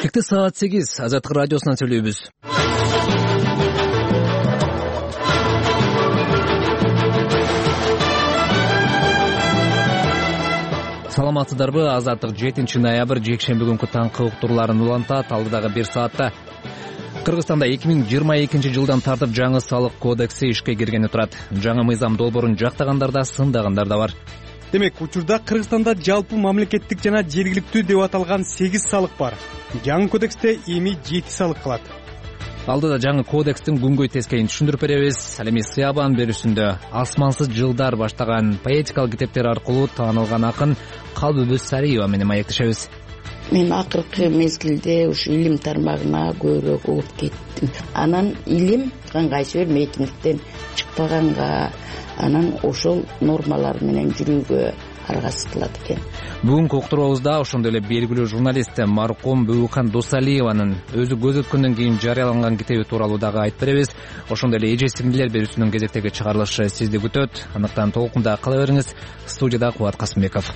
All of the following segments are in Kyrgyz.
Эркекте саат 8 Азаттык радиосунан сүйлөйбүз. Саламатсыздарбы? Азаттык 7 ноябрь жекшемби күнкү таңкы уктурууларын улантат. Алдыдагы 1 саатта Кыргызстанда 2022 жылдан тартып жаңы салык кодекси ишке киргени турат. Жаңы мыйзам долбоорун жактагандар да, сындагандар да бар. Демек, учурда Кыргызстанда жалпы мамлекеттик жана жергиликтүү деп аталган 8 салык бар. Жаңы кодексте эми 7 салык калат. Алдыда жаңы кодекстин күнгөй тескейин түшүндүрүп беребиз. Ал эми Сыябан берүүсүндө асмансыз жылдар баштаган поэтикалык китептер аркылуу таанылган акын Калбүбүз Сариева менен маектешебиз. Мен акыркы мезгилде ушу илим тармагына көбүрөөк угуп кеттим. Анан илим кайсы бир митингден чыкпаганга, анан ошол нормалар менен жүрүүгө аргасы кылат экен. Бүгүнкү уктуруубузда ошондой эле белгилүү журналист маркум Бүүкан Досалиеванын өзү көз өткөндөн кийин жарыяланган китеби тууралуу дагы айтып беребиз. Ошондой эле эже сиңдилер берүүсүнүн кезектеги чыгарылышы сизди күтөт. Андыктан толкунда кала бериңиз. Студияда Кубат Касымбеков.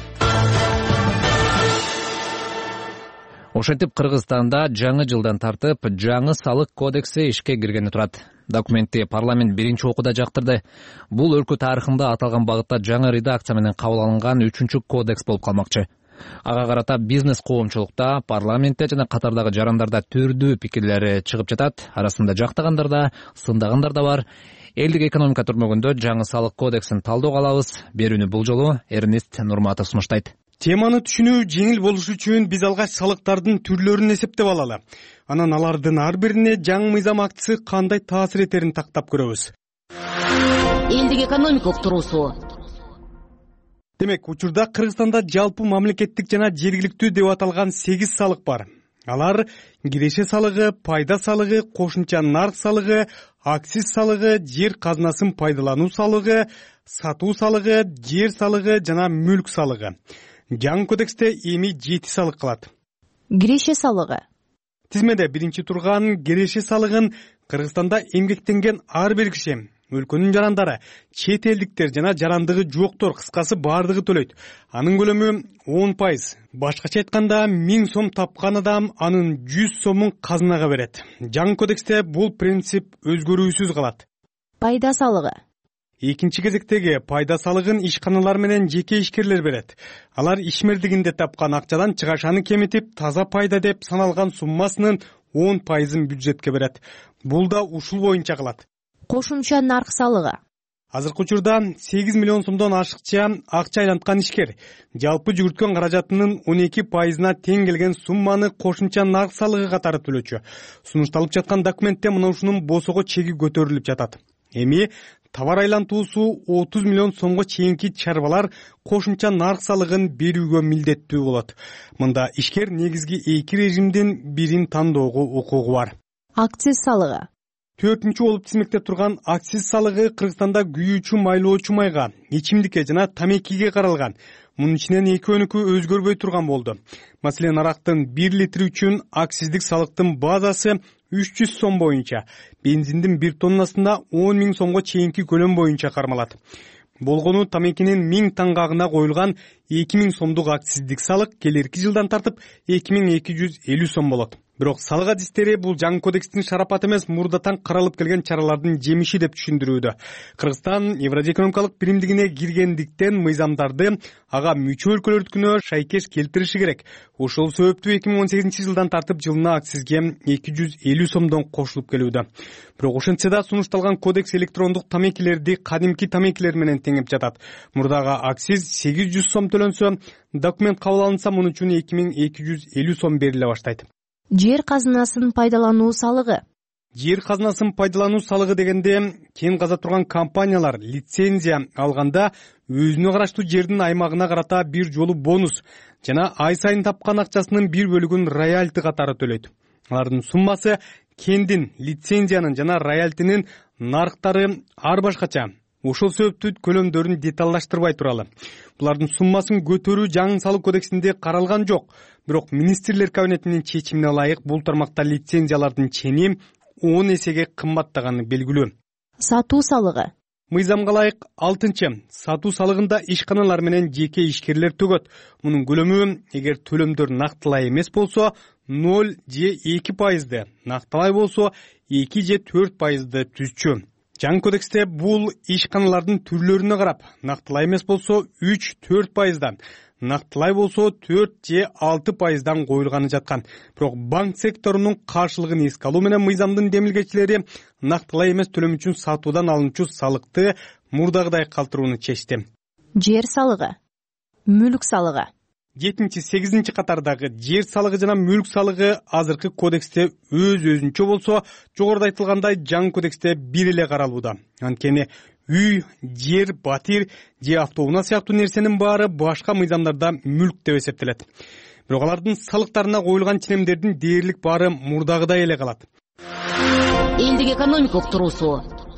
Ошентип Кыргызстанда жаңы жылдан тартып жаңы салык кодекси ишке киргени турат. Документти парламент биринчи окууда жактырды. Бул өлкө тарыхында аталган багытта жаңы редакция менен кабыл алынган 3-чү кодекс болуп калмакчы. Ага карата бизнес коомчулукта, парламентте жана катардагы жарандарда түрдүү пикирлери чыгып жатат. Арасында жактагандар да, сындагандар да бар. Элдик экономика түрмөгүндө жаңы салык кодексин талдоого алабыз. Берүүнү бул жолу Эрнест Нурматов сунуштайт. Теманы түшүнүү жеңил болушу үчүн биз алгач салыктардын түрлөрүн эсептеп алалы. Анан алардын ар бирине жаңы мыйзам актысы кандай таасир этерин тактап көрөбүз. Элдик экономика уктуруусу. Демек, учурда Кыргызстанда жалпы мамлекеттик жана жергиликтүү деп аталган 8 салык бар. Алар киреше салыгы, пайда салыгы, кошумча нарк салыгы, акциз салыгы, жер казынасын пайдалануу салыгы, сатуу салыгы, жер салыгы жана мүлк салыгы. Жаңы кодексте эми 7 салык калат. Киреше салыгы. Тизмеде биринчи турган киреше салыгын Кыргызстанда эмгектенген ар бир киши, өлкөнүн жарандары, чет элдиктер жана жарандыгы жоктор, кыскасы баардыгы төлөйт. Анын көлөмү 10%. Башкача айтканда, 1000 сом тапкан адам анын 100 сомун казынага берет. Жаңы кодексте бул принцип өзгөрүүсүз калат. Пайда салыгы. Экинчи кезектеги пайда салыгын ишканалар менен жеке ишкерлер берет. Алар ишмердигинде тапкан акчадан чыгашаны кемитип, таза пайда деп саналган суммасынын 10%ын бюджетке берет. Бул да ушул боюнча калат. Кошумча нарк салыгы. Азыркы учурда 8 миллион сомдон ашыкча акча айланткан ишкер жалпы жүгүрткөн каражатынын 12%-на тең келген сумманы кошумча нарк салыгы катары төлөчү. Сунушталып жаткан документте мына ушунун босого чеги көтөрүлүп жатат. Эми товар айлантуусу 30 миллион сомго чейинки чарбалар кошумча нарк салыгын берүүгө милдеттүү болот. Мында ишкер негизги 2 режимдин бирин тандоого укугу бар. Акциз салыгы. 4-чү болуп тизмекте турган акциз салыгы Кыргызстанда күйүүчү майлоочу майга, ичимдикке жана тамекиге каралган. Мунун ичинен экөөнүкү өзгөрбөй турган болду. Маселен, арактын 1 литри үчүн акциздик салыктын базасы 300 сом боюнча, бензиндин 1 тоннасында 10 000 сомго чейинки көлөм боюнча кармалат. Болгону тамекинин 1000 таңгагына коюлган 2000 сомдук акциздик салык келерки жылдан тартып 2250 сом болот. Бирок салык адистери бул жаңы кодекстин шарапаты эмес, мурдатан каралып келген чаралардын жемиши деп түшүндүрүүдө. Кыргызстан Евразия экономикалык биримдигине киргендиктен мыйзамдарды ага мүчө өлкөлөрдүкүнө шайкеш келтириши керек. Ошол себептүү 2018 жылдан тартып жылына акцизге 250 сомдон кошулуп келүүдө. Бирок ошентсе да сунушталган кодекс электрондук тамекилерди кадимки тамекилер менен теңеп жатат. Мурдагы акциз 800 сом төлөнсө, документ кабыл алынса, муну үчүн 2250 сом бериле баштайт. Жер казынасын пайдалануу салыгы. Жер казынасын пайдалануу салыгы дегенде, кен каза турган компаниялар лицензия алганда өзүнө караштуу жердин аймагына карата бир жолу бонус жана ай сайын тапкан акчасынын бир бөлүгүн роялти катары төлөйт. Алардын суммасы кендин, лицензиянын жана роялтинин нарктары ар башкача. Ошол себептүү көлөмдөрүн деталдаштырбай туралы. Булардын суммасын көтөрүү жаңы салык кодексинде каралган жок. Бирок министрлер кабинетинин чечимине ылайык бул тармакта лицензиялардын чени 10 эсеге кымбаттаганы белгилүү. Сатуу салыгы. Мыйзамга ылайык 6-чы, сатуу салыгында ишканалар менен жеке ишкерлер төгөт. Мунун көлөмү эгер төлөмдөр нактылай эмес болсо 0 же 2%, нактылай болсо 2 же 4% түзчү. Жаңы кодексте бул ишканалардын түрлөрүнө карап, нактылай эмес болсо 3-4%, нактылай болсо 4 же 6%дан коюлганы жаткан. Бирок банк секторунун каршылыгын эске алуу менен мыйзамдын демилгечилери нактылай эмес төлөм үчүн сатуудан алынчу салыкты мурдагыдай калтырууну чечти. Жер салыгы, мүлк салыгы. 7-8 катардагы жер салыгы жана мүлк салыгы азыркы кодексте өз-өзүнчө болсо, жогоруда айтылгандай жаңы кодексте бир эле каралууда. Анткени үй, жер, батир же автоунаа сыяктуу нерсенин баары башка мыйзамдарда мүлк деп эсептелет. Бирок алардын салыктарына коюлган ченемдердин дээрлик баары мурдагыдай эле калат. Элдик экономикалык туруусу.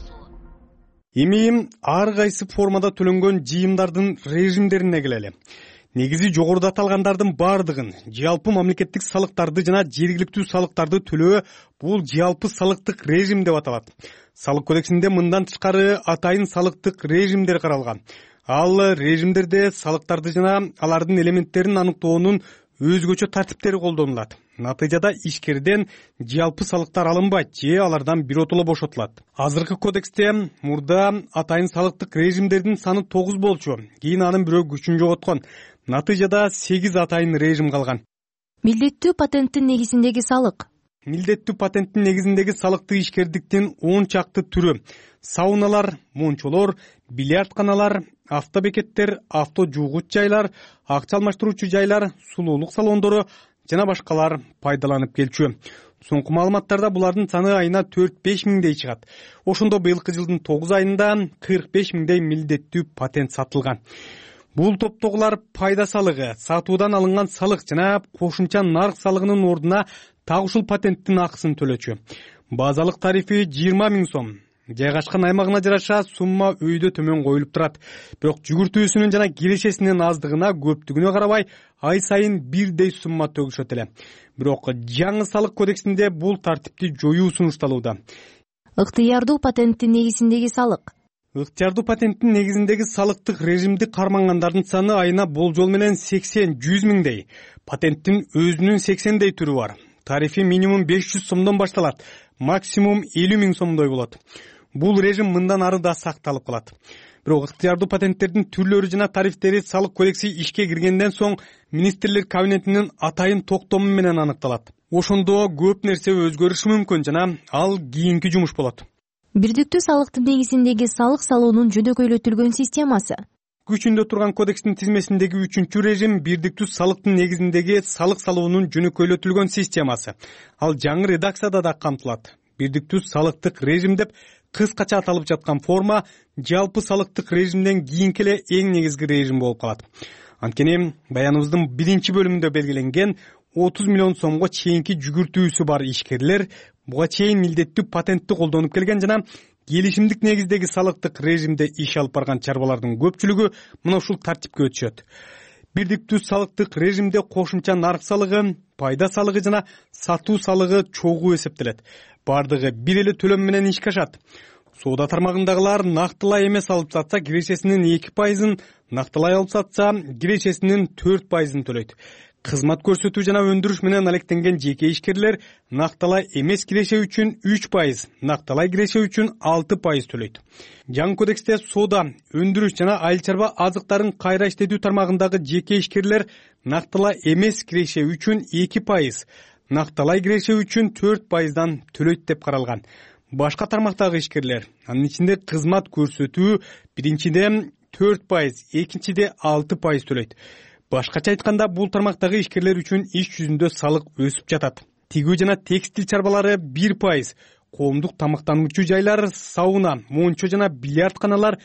Эми ар кайсы формада төлөнгөн жыйымдардын режимдерине келели. Негизи жогоруда аталгандардын баардыгын, жалпы мамлекеттик салыктарды жана жергиликтүү салыктарды төлөө бул жалпы салыктык режим деп аталат. Салык кодексинде мындан тышкары атайын салыктык режимдер каралган. Ал режимдерде салыктарды жана алардын элементтерин аныктоонун өзгөчө тартиптери колдонулат. Натыйжада ишкерден жалпы салыктар алынбайт же алардан биротоло бошотулат. Азыркы кодексте мурда атайын салыктык режимдердин саны 9 болчу. Кийин анын бирөө күчүн жоготкон. Натыйжада 8 атайын режим калган. Милдеттүү патенттин негизиндеги салык. Милдеттүү патенттин негизиндеги салыктык ишкердиктин 10 чакты түрү: сауналар, мончолор, бильярдканалар, автобекеттер, авто жуугуч жайлар, акча алмаштыруучу жайлар, сулуулук салондору жана башкалар пайдаланып келчү. Соңку маалыматтарда булардын саны айына 4-5 миңдей чыгат. Ошондо быйылкы жылдын 9 айында 45 миңдей милдеттүү патент сатылган. Бул топтогулар пайда салыгы, сатуудан алынган салык жана кошумча нарк салыгынын ордуна так ушул патенттин акысын төлөчү. Базалык тарифи 20 миң сом. Жайгашкан аймагына жараша сумма өйдө төмөн коюлуп турат. Бирок жүгүртүүсүнүн жана кирешесинин аздыгына, көптүгүнө карабай, ай сайын бирдей сумма төгүшөт эле. Бирок жаңы салык кодексинде бул тартипти жоюу сунушталууда. Ыктыярдуу патенттин негизиндеги салык. Ыктыярдуу патенттин негизиндеги салыктык режимди кармангандардын саны айына болжол менен 80-100 миңдей. Патенттин өзүнүн 80дей түрү бар. Тарифи минимум 500 сомдон башталат, максимум 50 миң сомдой болот. Бул режим мындан ары да сакталып калат. Бирок ыктыярдуу патенттердин түрлөрү жана тарифтери салык кодекси ишке киргенден соң министрлер кабинетинин атайын токтому менен аныкталат. Ошондо көп нерсе өзгөрүшү мүмкүн жана ал кийинки жумуш болот. Бирдиктүү салыктын негизиндеги салык салуунун жөнөкөйлөтүлгөн системасы. Күчүндө турган кодекстин тизмесиндеги 3-чү режим бирдиктүү салыктын негизиндеги салык салуунун жөнөкөйлөтүлгөн системасы. Ал жаңы редакцияда да камтылат. Бирдиктүү салыктык режим деп кыскача аталып жаткан форма жалпы салыктык режимден кийинки эле эң негизги режим болуп калат. Анткени баяныбыздын 1-бөлүмүндө белгиленген 30 миллион сомго чейинки жүгүртүүсү бар ишкерлер буга чейин милдеттүү патентти колдонуп келген жана келишимдик негиздеги салыктык режимде иш алып барган чарбалардын көпчүлүгү мына ушул тартипке өтүшөт. Бирдиктүү салыктык режимде кошумча нарк салыгы, пайда салыгы жана сатуу салыгы чогуу эсептелет. Бардыгы бир эле төлөм менен ишке ашат. Соода тармагындагылар нактылай эмес алып сатса кирешесинин 2%, нактылай алып сатса кирешесинин 4%ын төлөйт. Кызмат көрсөтүү жана өндүрүш менен алектенген жеке ишкерлер накталай эмес киреше үчүн 3%, накталай киреше үчүн 6% төлөйт. Жаңы кодексте соода, өндүрүш жана айыл чарба азыктарын кайра иштетүү тармагындагы жеке ишкерлер накталай эмес киреше үчүн 2%, накталай киреше үчүн 4%дан төлөйт деп каралган. Башка тармактагы ишкерлер, анын ичинде кызмат көрсөтүү биринчиде 4%, экинчиде 6% төлөйт. Башкача айтканда, бул тармактагы ишкерлер үчүн иш жүзүндө салык өсүп жатат. Тигүү жана текстил чарбалары 1%, коомдук тамактануучу жайлар, сауна, мончо жана бильярдканалар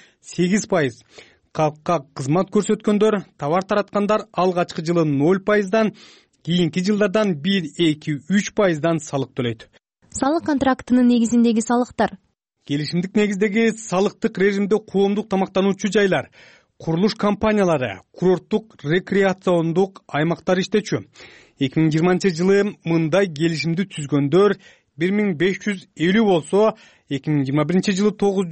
8%, калкка кызмат көрсөткөндөр, товар тараткандар алгачкы жылы 0%дан, кийинки жылдардан 1-2-3%дан салык төлөйт. Салык контрактынын негизиндеги салыктар. Келишимдик негиздеги салыктык режимде коомдук тамактануучу жайлар, курулуш компаниялары, курорттук рекреациондук аймактар иштечү. 2020 жылы мындай келишимди түзгөндөр 1550 болсо 2021 жылы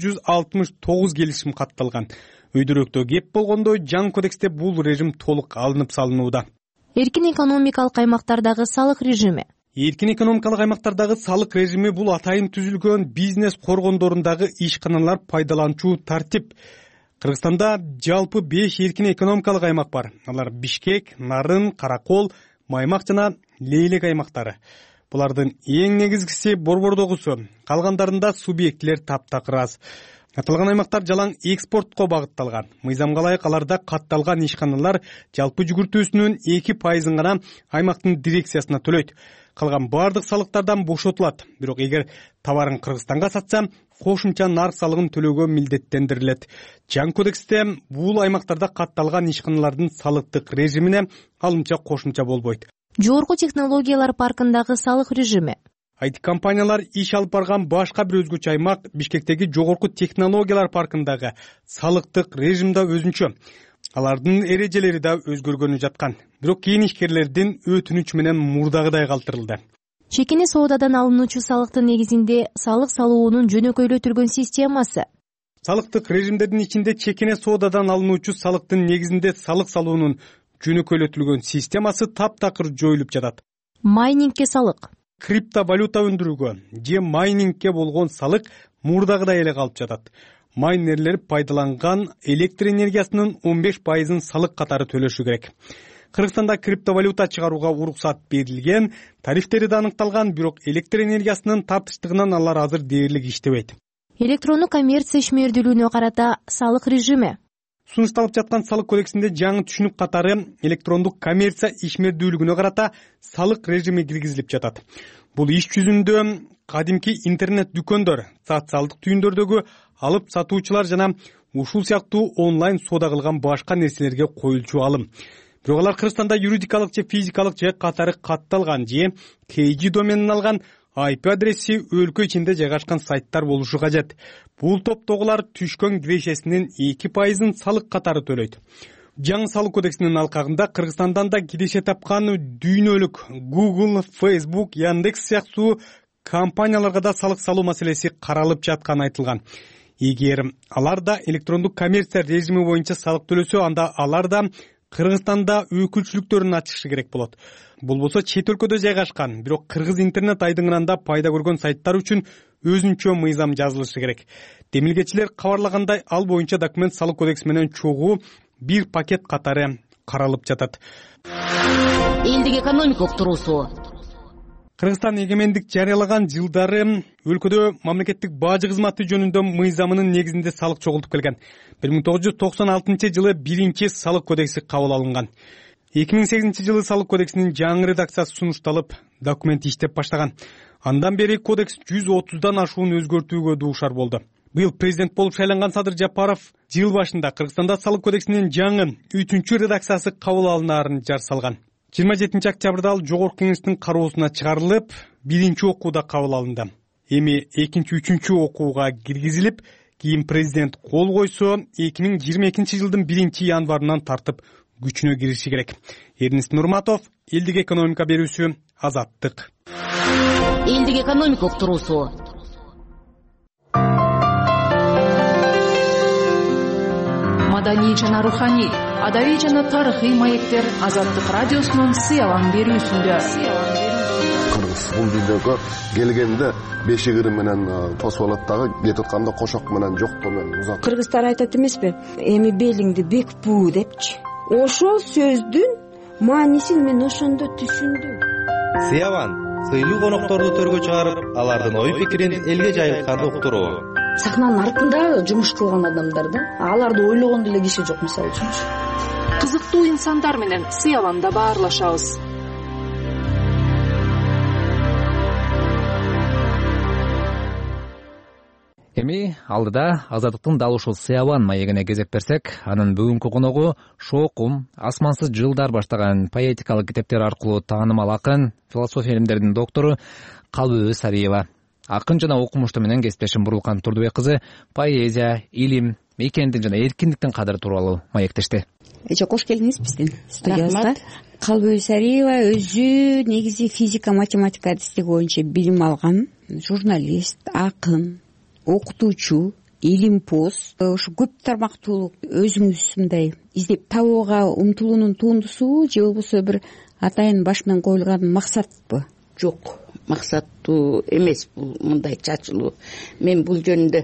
969 келишим катталган. Өйдөрөктө кеп болгондой жаңы кодексте бул режим толук алынып салынууда. Эркин экономикалык аймактардагы салык режими. Эркин экономикалык аймактардагы салык режими бул атайын түзүлгөн бизнес коргондорундагы ишканалар пайдаланчу тартип. Кыргызстанда жалпы 5 эркин экономикалык аймак бар. Алар Бишкек, Нарын, Каракол, Маймак жана Лейлек аймактары. Булардын эң негизгиси Борбордогусу, калгандарында субъектилер таптакыр аз. Аталган аймактар жалаң экспортко багытталган. Мыйзамга ылайык аларда катталган ишканалар жалпы жүгүртүүсүнүн 2% гана аймактын дирекциясына төлөйт. Калган бардык салыктардан бошотулат. Бирок эгер товарын Кыргызстанга сатса, кошумча нарк салыгын төлөөгө милдеттендирилет. Жаңы кодексте бул аймактарда катталган ишканалардын салыктык режимине алымча кошумча болбойт. Жогорку технологиялар паркындагы салык режими. IT компаниялар иш алып барган башка бир өзгөчө аймак Бишкектеги жогорку технологиялар паркындагы салыктык режим да өзүнчө. Алардын эрежелери да өзгөргөнү жаткан. Бирок кийин ишкерлердин өтүнүч менен мурдагыдай калтырылды. Чекине соодадан алынуучу салыктын негизинде салык салуунун жөнөкөйлөтүлгөн системасы. Салыктык режимдердин ичинде чекине соодадан алынуучу салыктын негизинде салык салуунун жөнөкөйлөтүлгөн системасы таптакыр жоюлуп жатат. Майнингке салык. Криптовалюта өндүрүүгө же майнингке болгон салык мурдагыдай эле калып жатат. Майнерлер пайдаланган электр энергиясынын 15%-ын салык катары төлөшү керек. Кыргызстанда криптовалюта чыгарууга уруксат берилген, тарифтери да аныкталган, бирок электр энергиясынын тартыштыгынан алар азыр дээрлик иштебейт. Электрондук коммерция ишмердүүлүгүнө карата салык режими. Сунушталып жаткан салык кодексинде жаңы түшүнүк катары электрондук коммерция ишмердүүлүгүнө карата салык режими киргизилип жатат. Бул иш жүзүндө кадимки интернет дүкөндөр, социалдык түйүндөрдөгү алып сатуучулар жана ушул сыяктуу онлайн соода кылган башка нерселерге коюлчу алым. Бирок алар Кыргызстанда юридикалык же физикалык же катары катталган же KG доменин алган IP адреси өлкө ичинде жайгашкан сайттар болушу кажет. Бул топтогулар түшкөн кирешесинин 2%-ын салык катары төлөйт. Жаңы салык кодексинин алкагында Кыргызстандан да киреше тапкан дүйнөлүк Google, Facebook, Яндекс сыяктуу компанияларга да салык салуу маселеси каралып жатканы айтылган. Эгер алар да электрондук коммерция режими боюнча салык төлөсө, анда алар да Кыргызстанда өкүлчүлүктөрүн ачышы керек болот. Бул болсо чет өлкөдө жайгашкан, бирок кыргыз интернет айдыңында пайда көргөн сайттар үчүн өзүнчө мыйзам жазылышы керек. Демилгечилер кабарлагандай, ал боюнча документ салык кодекси менен чогуу бир пакет катары каралып жатат. Элдик экономика уктуруусу. Кыргызстан эгемендик жарыялаган жылдары өлкөдө мамлекеттик бажы кызматы жөнүндө мыйзамынын негизинде салык чогултуп келген. 1996 жылы биринчи салык кодекси кабыл алынган. 2008 жылы салык кодексинин жаңы редакциясы сунушталып, документ иштеп баштаган. Андан бери кодекс 130дан ашуун өзгөртүүгө дуушар болду. Быйыл президент болуп шайланган Садыр Жапаров жыл башында Кыргызстанда салык кодексинин жаңы 3-чү редакциясы кабыл алынаарын жар салган. 27 октябрда ал жогорку кеңештин кароосуна чыгарылып, биринчи окууда кабыл алынды. Эми 2-3-чү окууга киргизилип, кийин президент кол койсо, 2022 жылдын 1-январынан тартып күчүнө кириши керек. Эрнис Нурматов, элдик экономика берүүсү, Азаттык. Элдик экономика уктуруусу. Маданий жана руханий, адабий жана тарыхый маектер Азаттык радиосунун сыялан берүүсүндө. Кыргыз бул дүйнөгө келгенде бешигири менен посволаттагы кетип атканда кошок менен жоктор менен узат. Кыргыздар айтат эмеспи? Эми белиңди бек буу депчи. Ошол сөздүн маанисин мен ошондо түшүндүм. Сыяван сыйлуу конокторду төргө чыгарып, алардын ой пикирин элге жайылтканды уктуруу. Сахнанын артында жумуш кылган адамдар да, аларды ойлогон деле киши жок, мисалы үчүн. Кызыктуу инсандар менен Сыяванда баарлашабыз. Эми алдыда Азаттыктын дал ушул Сыяван маегине кезек берсек, анын бүгүнкү коногу Шоокум, Асмансыз жылдар баштаган поэтикалык китептер аркылуу таанымал акын, философия илимдеринин доктору Калбыбү Сариева. Акын жана окумушту менен кесиптешим Бурлукан Турдубек кызы поэзия, илим, мекендик жана эркиндиктин кадыры тууралуу маектешти. Кош келиңиз биздин студиябызга. Калбыбү Сариева өзү негизи физика, математика адистиги боюнча билим алган. журналист, акын, окутуучу, илимпоз, ошо көп тармактуулук өзүңүз мындай издеп табууга умтулуунун тундусубу же болбосо бир атайын башынан коюлган максатпы? Жок, максаттуу эмес бул мындай чачылуу. Мен бул жөнүндө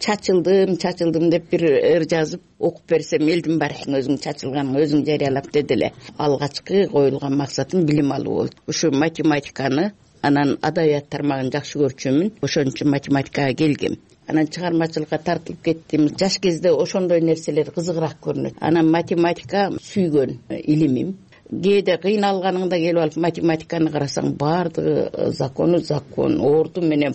чачылдым деп бир ыр жазып окуп берсем, элдин баары өзүң чачылганың өзүң жарыялап деди эле. Алгачкы коюлган максатым билим алуу болду. Ушу математиканы, анан адабият тармагын жакшы көрчүмүн. Ошон үчүн математикага келгем. Анан чыгармачылыкка тартылып кеттим. Жаш кезде ошондой нерселер кызыгыраак көрүнөт. Анан математика сүйгөн илимим. Кээде кыйналганыңда келип алып математиканы карасаң, баардыгы закон, орду менен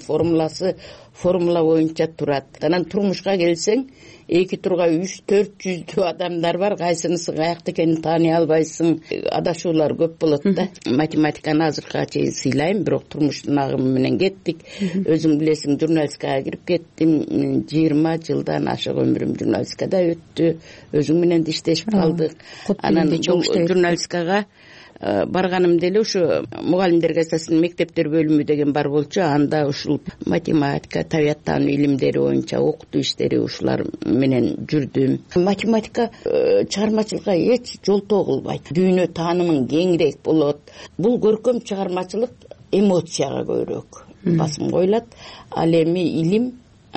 формула боюнча турат. Анан турмушка келсең, 2 турга 300-400 адамдар бар, кайсынысы каякта экенин тааный албайсың. Адашуулар көп болот да. Математиканы азыркыга чейин сыйлайм, бирок турмуштун агымы менен кеттик. Өзүң билесиң, журналистикага кирип кеттим. 20 жылдан ашык өмүрүм журналистикада өттү. Өзүң менен иштешип калдык. Анан журналистикага барганым деле ушу мугалимдер кассасынын мектептер бөлүмү деген бар болчу. Анда ушул математика, табият таануу илимдери боюнча окутуу иштери ушулар менен жүрдүм. Математика чыгармачылыкка эч жолтоо кылбайт. Дүйнө таанымың кеңирээк болот. Бул көркөм чыгармачылык эмоцияга көбүрөөк басым коюлат. Ал эми илим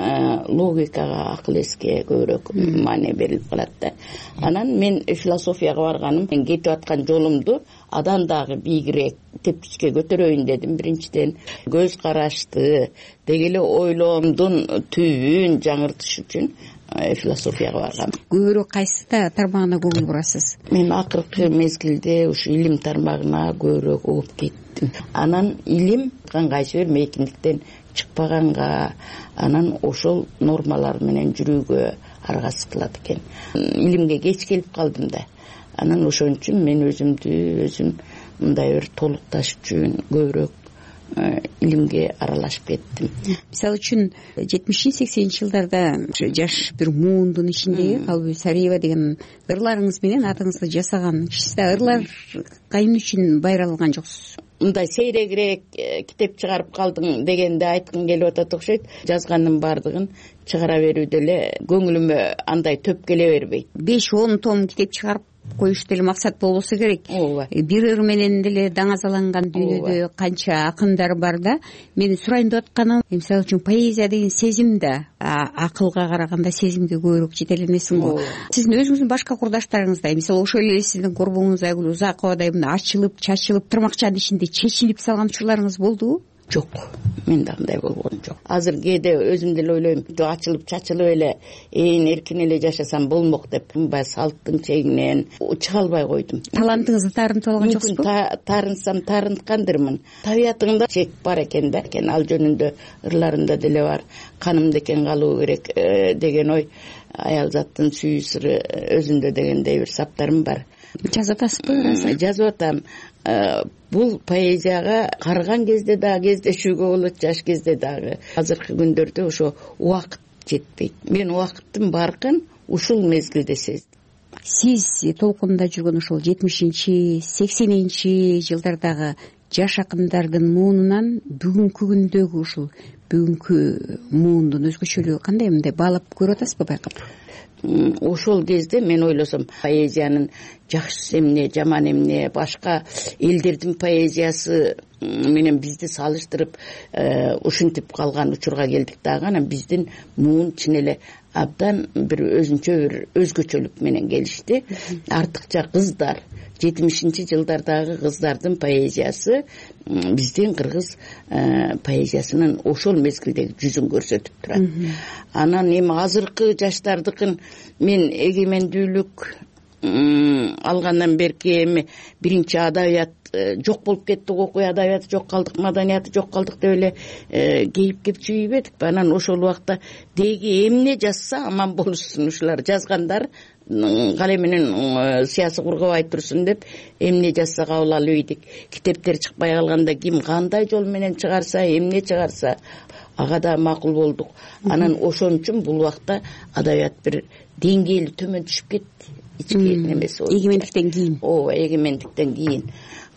логикага, акыл эске көбүрөөк маани берилип калат да. Анан мен философияга барганым, мен кетип аткан жолумду адан дагы бийигирээк тепкичке көтөрөйүн дедим. Биринчиден көз карашты, деги эле ойлоомдун түбүн жаңыртыш үчүн философияга баргам. Көбүрөөк кайсы тармагына көңүл бурасыз? Мен акыркы мезгилде ушу илим тармагына көбүрөөк угуп кеттим. Анан илим кайсы бир мейкиндиктен чыкпаганга, анан ошол нормалар менен жүрүүгө аргасыз кылат экен. Илимге кеч келип калдым да. Анан ошон үчүн мен өзүм мындай бир толукташ үчүн көбүрөөк илимге аралашып кеттим. Мисалы үчүн 70-80 жылдарда жаш бир муундун ичинде Калбү Сариева деген ырларыңыз менен атыңызды жасаган кишисиз. Ырлар кайын үчүн байралган жоксуз? Мындай сейрегирээк китеп чыгарып калдың дегенде айткым келип атат окшойт. Жазганын баардыгын чыгара берүүдө эле көңүлүмө андай төп келе бербейт. 5-10 том китеп чыгарып коюш деле максат болбосо керек. Бир ыр менен деле даңазаланган дүйнөдө канча акындар бар да. Мени сурайын деп атканым, мисалы үчүн поэзия деген сезим да акылга караганда сезимге көбүрөөк жете элемесиң го. Сиздин өзүңүздүн башка курдаштарыңыздай, мисалы ошол эле сиздин корбуңуз Айгүл Узаковадай мына ачылып, чачылып, тырмакчанын ичинде чечилип салган учурларыңыз болдубу? Жок, менде андай болгон жок. Азыр кээде өзүм деле ойлойм, ачылып чачылып эле эркин эле жашасам болмок деп, мындай салттын чегинен чыга албай койдум. Талантыңызды таарынтып алган жоксузбу? Таарынсам таарынткандырмын. Табиятыңда чек бар экен да. Ал жөнүндө ырларымда деле бар. Канымдекен калуу керек деген ой, аял заттын сүйүү сыры өзүндө дегендей бир саптарым бар. Жазып атасызбы? Жазып атам. Бул поэзияга карыган кезде дагы кездешүүгө болот, жаш кезде дагы. Азыркы күндөрдө ошо убакыт жетпейт. Мен убакыттын баркын ушул мезгилде сездим. Сиз толкунда жүргөн ошол 70-80 жылдардагы жаш акындардын муунунан бүгүнкү күндөгү ушул бүгүнкү муундун өзгөчөлүгү кандай, мындай баалап көрүп атасызбы, байкап? Ошол кезде мен ойлосом, поэзиянын жакшысы эмне, жаман эмне, башка элдердин поэзиясы менен бизди салыштырып ушинтип калган учурга келдик дагы. Анан биздин муун чын эле абдан бир өзүнчө бир өзгөчөлүк менен келишти. Артыкча кыздар, 70 жылдардагы кыздардын поэзиясы биздин кыргыз поэзиясынын ошол мезгилдеги жүзүн көрсөтүп турат. Анан эми азыркы жаштардыкын мен эгемендүүлүк алгандан берки эми биринчи адабият жок болуп кетти, окуй адабияты жок калдык, маданияты жок калдык деп эле кейип жибедик. Анан ошол убакта деги эмне жазса аман болушсун, ушулар жазгандар калеменин сыясы кургабай турсун деп эмне жазса кабыл алып ийдик. Китептер чыкпай калганда ким кандай жол менен чыгарса, эмне чыгарса ага да макул болдук. Анан ошон үчүн бул убакта адабият бир деңгээли төмөн түшүп кетти. Ички немеси эгемендиктен кийин. Ооба, эгемендиктен кийин.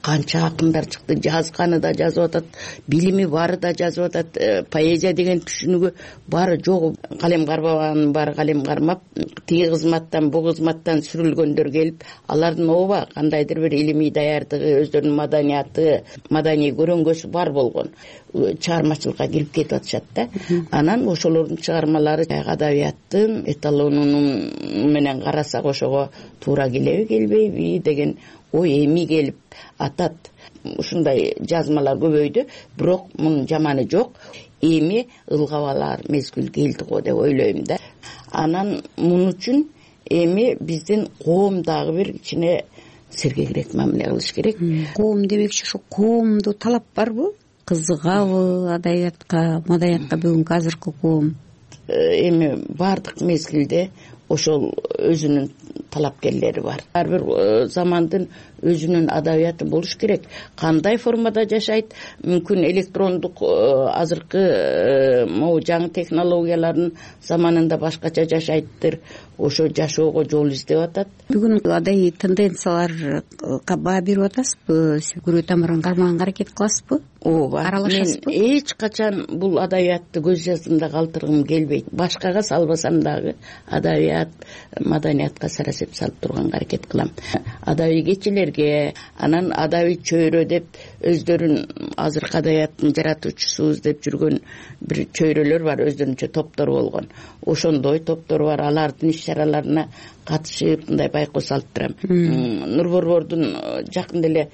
канча акындар чыкты, жазганы да жазып атат, билими бары да жазып атат. Поэзия деген түшүнүгү бары жок, калем карбаганын бары калем кармап, тиги кызматтан бу кызматтан сүрүлгөндөр келип, алардын ооба кандайдыр бир илимий даярдыгы, өздөрүнүн маданиятı, маданий көрөнгөсү бар болгон чыгармачылыкка кирип кетип атышат да. Анан ошолордун чыгармалары адабияттын эталонунун менен карасак ошого туура келеби келбейби деген ой эми келип атат. Ушундай жазмалар көбөйдү, бирок мунун жаманы жок. Эми ылгап алар мезгил келди го деп ойлойм да. Анан мун үчүн эми биздин коом дагы бир кичине сергегирээк мамиле кылыш керек. Коом демекчи ушу коомдуу талап барбы? Кызыгабы адабиятка, маданиятка бүгүнкү азыркы коом? Эми бардык мезгилде ошол өзүнүн талапкерлери бар. Ар бир замандын өзүнүн адабияты болуш керек. Кандай формада жашайт? Мүмкүн электрондук азыркы могу жаңы технологиялардын заманында башкача жашайттыр. Ошо жашоого жол издеп атат. Бүгүн адайы тенденцияларга баа берип атасызбы? Күрөө тамырын кармаганга аракет кыласызбы? Ооба. Аралашасызбы? Мен эч качан бул адабиятты көз жаздымда калтыргым келбейт. Башкага салбасам дагы адабият, маданиятка сарасеп салып турганга аракет кылам. Адабий кечелерге, анан адабий чөйрө деп өздөрүн азыркы адабияттын жаратуучусубуз деп жүргөн бир чөйрөлөр бар, өздөрүнчө топтор болгон. Ошондой топтор бар, алардын иш-чараларына катышып мындай байкоос алып турам. Нурборбордун жакында эле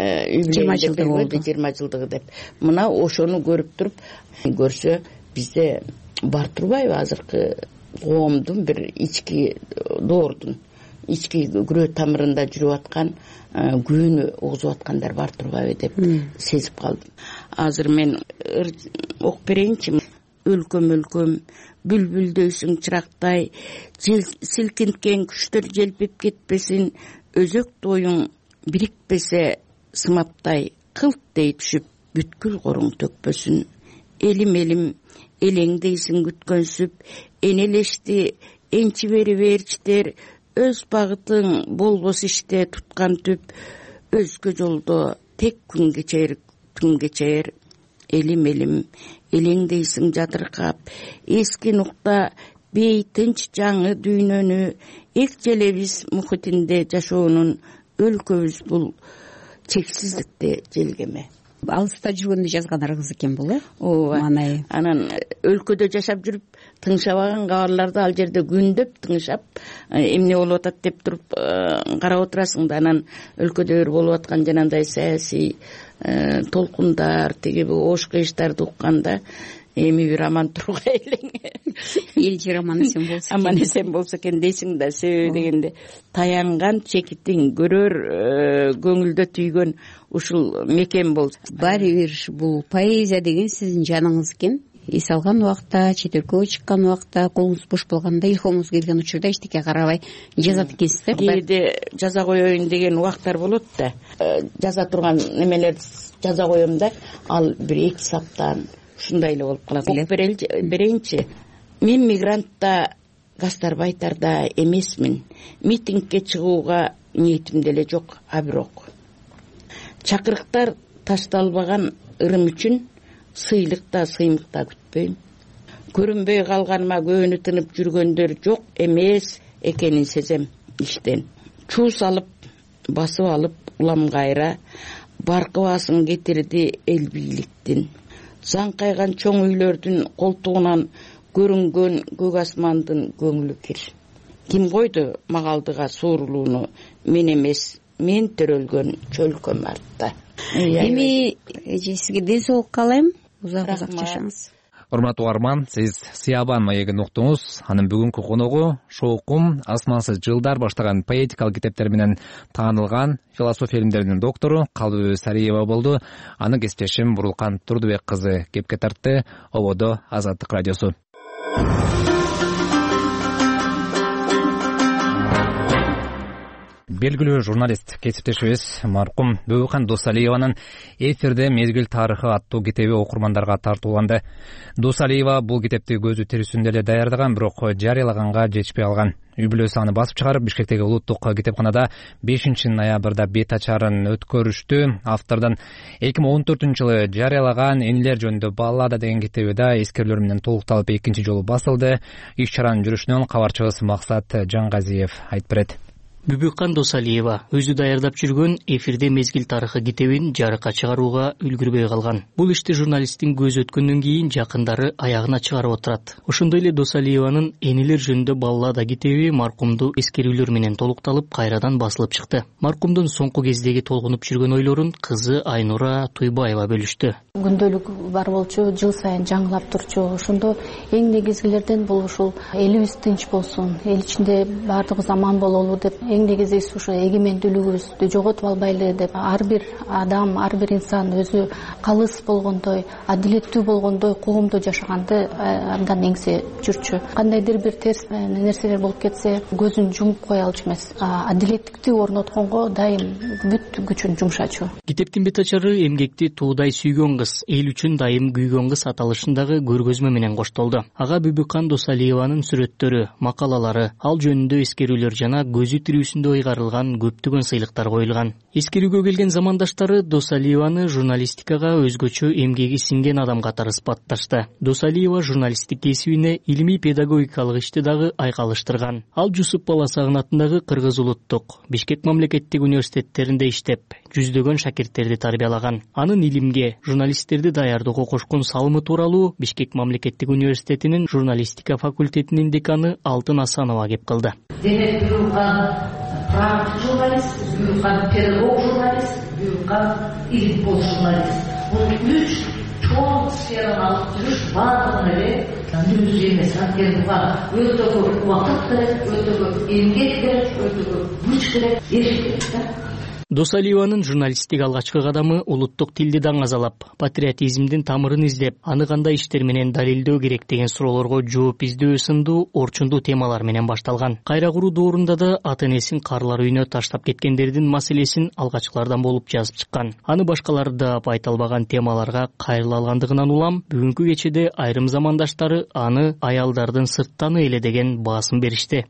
20 жылдыгы деп. Мына ошону көрүп туруп, көрсө бизде бар турбайбы азыркы коомдун бир ички доордун, ички күрөө тамырында жүрүп аткан күйүүнү угузуп аткандар бар турбайбы деп сезип калдым. Азыр мен окуп берейинчи. Өлкөм бүлбүлдөйсүң чырактай, силкинткен күчтөр желпип кетпесин, өзөк тоюң бирикпесе сымаптай, кылт дей түшүп бүткүл коруң төкпөсүн. Элим элеңдейсиң күткөнсүп, энелешти энчи берчтер, өз багытың болбос иште туткан түп, өзгө жолдо тек күн кечер. Элим элеңдейсиң жадыркап, эски нукта бейтинч жаңы дүйнөнү, эк желебиз мухитинде жашоонун, өлкөбүз бул чексиздикте желгеме. Алыста жүргөндө жазгандарыңыз экен бул, э? Ооба. Анан өлкөдө жашап жүрүп, тыңшабаган кабарларды ал жерде күндөп тыңшап, эмне болуп атат деп туруп карап отурасың да, анан өлкөдө болуп аткан жанагындай саясий толкундар, тиги ош кыйыштарды укканда эми бир аман тургай элең. Эл жер аман эсен болсо. Аман эсен болсо экен дейсиң да, себеби дегенде таянган чекитиң көрөр көңүлдө түйгөн ушул мекен болсо. Баары бир бул поэзия деген сиздин жаныңыз экен. Эс алган убакта, чет өлкөгө чыккан убакта, колуңуз бош болгондо, илхомуңуз келген учурда эчтеке карабай жазат экенсиз да? Кээде жаза коеюн деген убактар болот да. Жаза турган немелерди жаза коем да, ал бир 2 саптан ушундай эле болуп калат. Окуп берейинчи. Мен мигрантта, гастарбайтарда эмесмин. Митингге чыгууга ниетим деле жок, а бирок чакырыктар ташталбаган ырым үчүн сыйлыкта, сыймыкта күтпөйм. Көрүнбөй калганыма көөнү тынып жүргөндөр жок эмес экенин сезем иштен. Чуу салып, басып алып улам кайра, баркыбасын кетирди эл бийликтин. Заңкайган чоң үйлөрдүн колтугунан көрүнгөн көк асмандын көңүлү кир. Ким койду магалдыга суурулууну? Мен эмес, мен төрөлгөн чөлкөм артта. Эми сизге ден соолук каалайм. Узак жашаңыз. Урматтуу угарман, сиз Сиябан маегин уктуңуз. Анын бүгүнкү коногу Шоокум Асмансыз жылдар баштаган поэтикалык китептер менен таанылган философия илимдеринин доктору Калбыбү Сариева болду. Аны кесиптешим Бурулкан Турдубек кызы кепке тартты. Ободо Азаттык радиосу. белгилүү журналист кесиптешибиз маркум Бөбүкан Досалиеванын «Эфирде мезгил тарыхы» аттуу китеби окурмандарга тартууланды. Досалиева бул китепти көзү тирисинде эле даярдаган, бирок жарыялаганга жетишпей алган. Үй бүлөсү аны басып чыгарып, Бишкектеги улуттук китепканада 5 ноябрда бет ачарын өткөрүштү. Автордун 2014-жылы жарыялаган «Энелер жөнүндө баллада» деген китеби да эскерүүлөр менен толукталып экинчи жолу басылды. Иш чаранын жүрүшүнөн кабарчыбыз Максат Жаңгазиев айтып берет. Бөбүкан Досалиева өзү даярдап жүргөн «Эфирде мезгил тарыхы» китебин жарыкка чыгарууга үлгүрбөй калган. Бул ишти журналисттин көзү өткөндөн кийин жакындары аягына чыгарып отурат. Ошондой эле Досалиеванын «Энелер жөнүндө баллада» китеби маркумду эскерүүлөр менен толукталып, кайрадан басылып чыкты. Маркумдун соңку кездеги толгунуп жүргөн ойлорун кызы Айнура Туйбаева бөлүштү. Күндөлүк бар болчу, жыл сайын жаңылап турчу. Ошондо эң негизгилерден бул ушул элибиз тынч болсун, эл ичинде баардыгыбыз аман бололу деп, эң негизгиси ушу эгемендүүлүгүбүздү жоготуп албайлы деп, ар бир адам, ар бир инсан өзү калыс болгондой, адилеттүү болгондой, коомдо жашаганды абдан эңсе жүрчү. Кандайдыр бир терс нерселер болуп кетсе, көзүн жумуп кое алчу эмес. Адилеттикти орнотконго дайым бүт күчүн жумшачу. Китептин бет ачары эмгекти туудай сүйгөн кыз, эл үчүн дайым күйгөн кыз аталышындагы көргөзмө менен коштолду. Ага Бөбүкан Досалиеванын сүрөттөрү, макалалары, ал жөнүндө эскерүүлөр жана көзү тирүүсүндө ыйгарылган көптөгөн сыйлыктар коюлган. Эскерүүгө келген замандаштары Досалиеваны журналистикага өзгөчө эмгеги сиңген адам катары сыпатташты. Досалиева журналисттик кесибине илимий педагогикалык ишти дагы айкалыштырган. Ал Жусуп Баласагын атындагы Кыргыз улуттук, Бишкек мамлекеттик университеттеринде иштеп, жүздөгөн шакирттерди тарбиялаган. Анын илимге, журналисттерди даярдоого кошкон салымы тууралуу Бишкек мамлекеттик университетинин журналистика факультетинин деканы Алтын Асанова кеп кылды. Демек, практик журналист, педагог журналист, илимпоз журналист. Бул үч чоң сфераны алып жүрүш баардыгын эле мүмкүн эмес. Анткени буга өтө көп убакыт керек, өтө көп эмгек керек, өтө көп күч керек, эшик керек да. Досалиеванын журналисттик алгачкы кадамы улуттук тилди даңазалап, патриотизмдин тамырын издеп, аны кандай иштер менен далилдөө керек деген суроолорго жооп издөө сындуу орчундуу темалар менен башталган. Кайра куруу доорунда да ата энесин карлар үйүнө таштап кеткендердин маселесин алгачкылардан болуп жазып чыккан. Аны башкалар да айта албаган темаларга кайрыла алгандыгынан улам, бүгүнкү кечеде айрым замандаштары аны аялдардын сырттаны эле деген баасын беришти.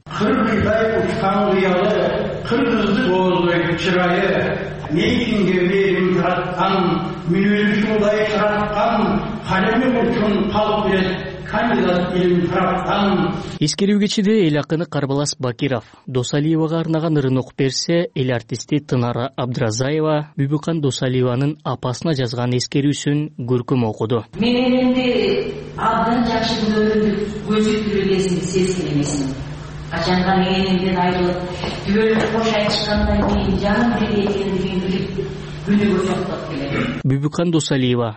Kırmızı boğazlı çırayı, neyinge verim taratkan, minözü şulayı taratkan, kalemi uçun kalp et, kandidat ilim taratkan. Эскерүү кечиде эл акыны Карбалас Бакиров Досалиевага арнаган ырын окуп берсе, эл артисти Тынара Абдразаева Бөбүкан Досалиеванын апасына жазган эскерүүсүн көркөм окуду. Мен элимди абдан жакшы көрүп, көзү түрүлгесин сезген эмесмин. Качанга менен айрылып, түбөлүк кош айтышкандан кийин жаным бир экендигин билип, күнүгө жоктоп келем. Бөбүкан Досалиева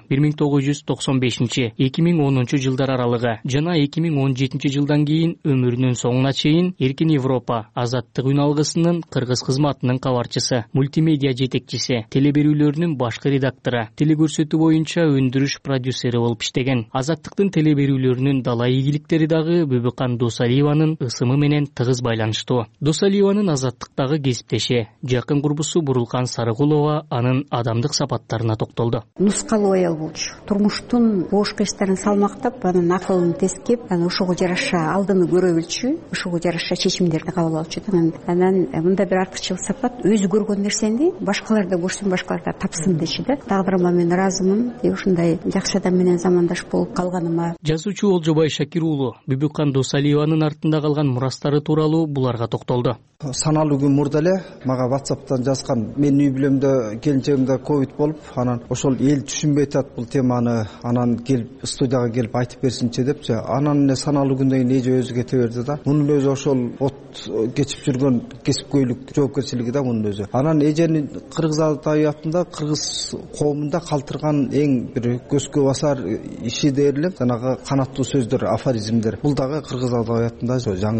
1995-2010 жылдар аралыгы жана 2017 жылдан кийин өмүрүнүн соңуна чейин Эркин Европа азаттык үн алгысынын кыргыз кызматынын кабарчысы, мультимедиа жетекчиси, телеберүүлөрүнүн башкы редактору, телекөрсөтүү боюнча өндүрүш продюсери болуп иштеген. Азаттыктын телеберүүлөрүнүн дала ийгиликтери дагы Бөбүкан Досалиеванын ысымы менен тыгыз байланыштуу. Досалиеванын азаттыктагы кесиптеши, жакын курбусу Бурулкан Сарыгулова анын адамдык сапаттарына токтолду. Нускалуу аял болчу. Турмуштун бош кечтерин салмактап, анын акылын тескеп, ошого жараша алдыны көрө билчү, ошого жараша чечимдерди кабыл алчу. Анан мындай бир артыкчыл сапат, өзү көргөн нерсени башкалар да көрсүн, башкалар да тапсын дечи да. Тагдырыма мен ыраазымын. Ушундай жакшы адам менен замандаш болуп калганыма. Жазуучу Олжобай Шакир уулу Бөбүкан Досалиеванын артында калган мурастары тууралуу буларга токтолду. Саналуу күн мурда эле мага WhatsApp'тан жазган, менин үй бүлөмдө келинчегимде ковид болуп, анан ошол эл түшүнбөй атат бул теманы, анан келип студияга келип айтып берсинчи депчи. Анан эле саналуу күндөн кийин эже өзү кете берди да. Мунун өзү ошол от кечип жүргөн кесипкөйлүк жоопкерчилиги да мунун өзү. Анан эженин кыргыз адабиятында, кыргыз коомунда калтырган эң бир көзгө басар иши дээрлик жанагы канаттуу сөздөр, афоризмдер. Бул дагы кыргыз адабиятында жаңы түйүлдү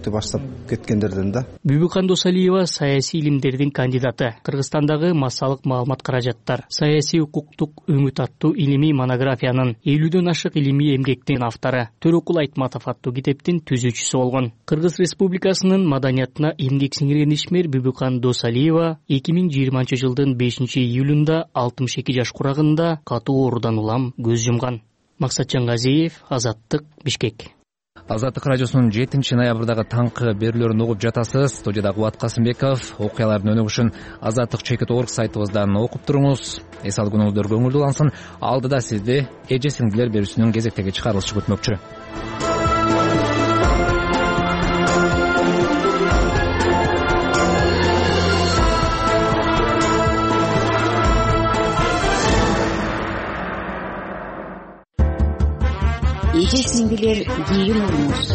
көбүнчүлүктү баштап кеткендерден да. Бүбүкан Досалиева саясий илимдердин кандидаты. Кыргызстандагы массалык маалымат каражаттар, саясий укуктук үмүт аттуу илимий монографиянын 50дөн ашык илимий эмгектин автору, Төрөкул Айтматов аттуу китептин түзүүчүсү болгон. Кыргыз Республикасынын маданиятына эмгек сиңирген ишмер Бүбүкан Досалиева 2020-жылдын 5-июлунда 62 жаш курагында катуу оорудан улам көз жумган. Максатжан Газиев, Азаттык, Бишкек. Азаттык радиосунун 7-ноябрдагы таңкы берүүлөрүн угуп жатасыз. Студияда Кубат Касымбеков. Окуялардын өнүгүшүн Азаттык /org сайтыбыздан окуп туруңуз. Эс алгыныңыздар көңүлдүү улансын. Алдыда сизди эже сиңдилер берүүсүнүн кезектеги чыгарылышы күтмөкчү. Эже сиңдилер кийин орнуз.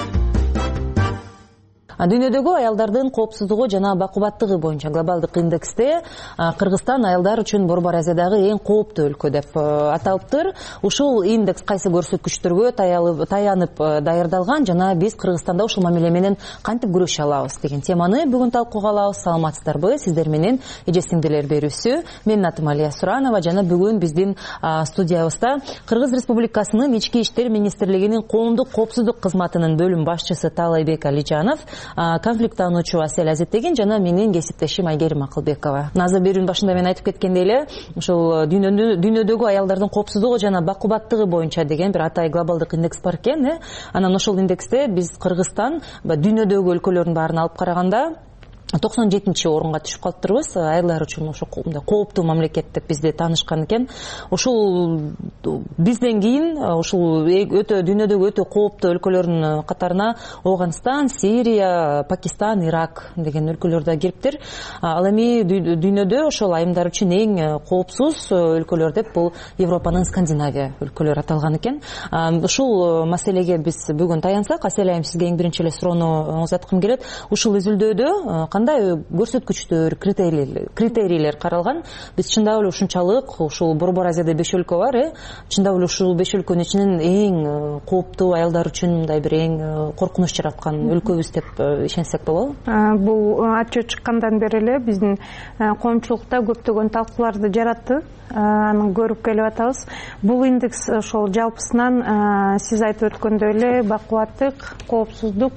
Дүйнөдөгү аялдардын коопсуздугу жана бакубаттыгы боюнча глобалдык индексте Кыргызстан аялдар үчүн Борбор Азиядагы эң кооптуу өлкө деп аталыптыр. Ушул индекс кайсы көрсөткүчтөргө таянып даярдалган жана биз Кыргызстанда ушул мамиле менен кантип күрөшө алабыз деген теманы бүгүн талкууга алабыз. Саламатсыздарбы? Сиздер менен эже сиңдилер берүүсү. Менин атым Алия Суранова жана бүгүн биздин студиябызда Кыргыз Республикасынын Ички иштер министрлигинин коомдук коопсуздук кызматынын бөлүм башчысы Таалайбек Алижанов, конфликт таануучу Асель Азиттеген жана менин кесиптешим Айгерим Акылбекова. Азыр берүүнүн башында мен айтып кеткендей эле, ушул дүйнөдөгү аялдардын коопсуздугу жана бакубаттыгы боюнча деген бир атай глобалдык индекс бар экен. Анан ошол индексте биз Кыргызстан дүйнөдөгү өлкөлөрдүн баарын алып караганда 97-орунга түшүп калыптырбыз. Аялдар үчүн ошо кооптуу мамлекет деп бизди таанышкан экен. Ушул бизден кийин ушул дүйнөдөгү өтө кооптуу өлкөлөрдүн катарына Афганистан, Сирия, Пакистан, Ирак деген өлкөлөр да кириптир. Ал эми дүйнөдө ошол айымдар үчүн эң коопсуз өлкөлөр деп бул Европанын Скандинавия өлкөлөрү аталган экен. Ушул маселеге биз бүгүн таянсак, Асель айым, сизге эң биринчи эле суроону узаткым келет. Ушул изилдөөдө кандай көрсөткүчтөр, критерийлер каралган? Биз чындап эле ушунчалык ушул Борбор Азияда 5 өлкө бар, чындап эле ушул 5 өлкөнүн ичинен эң кооптуу, аялдар үчүн мындай бир эң коркунуч жараткан өлкөбүз деп ишенсек болобу? Бул отчет чыккандан бери эле биздин коомчулукта көптөгөн талкууларды жаратты. Аны көрүп келип атабыз. Бул индекс ошол жалпысынан сиз айтып өткөндөй эле бакубаттык, коопсуздук